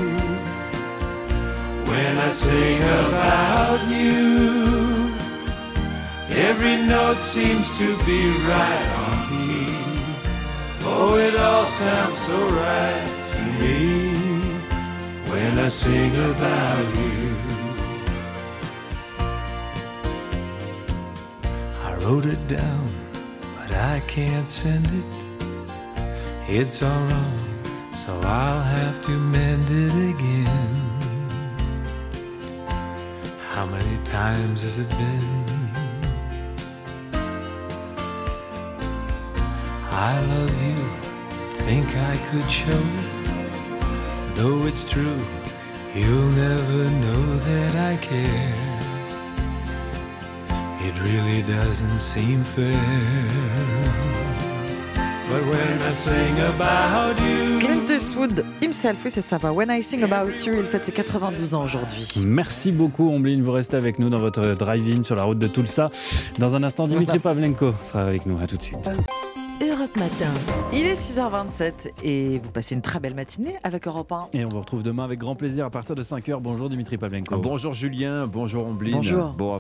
When I sing about you, every note seems to be right on key. Oh, it all sounds so right to me when I sing about you. I wrote it down, but I can't send it. It's all wrong, so I'll have to mend it again. How many times has it been? I love you, think I could show it. Though it's true, you'll never know that I care. It really doesn't seem fair. But when I sing about you. Clint Eastwood himself, oui c'est ça va. When I Sing About You, il fête ses 92 ans aujourd'hui. Merci beaucoup Omblin, vous restez avec nous dans votre drive-in sur la route de Tulsa. Dans un instant, Dimitri Pavlenko sera avec nous, à tout de suite. Europe Matin. Il est 6h27 et vous passez une très belle matinée avec Europe 1. Et on vous retrouve demain avec grand plaisir à partir de 5h. Bonjour Dimitri Pavlenko. Bonjour Julien, bonjour Omblin. Bonjour. Bon,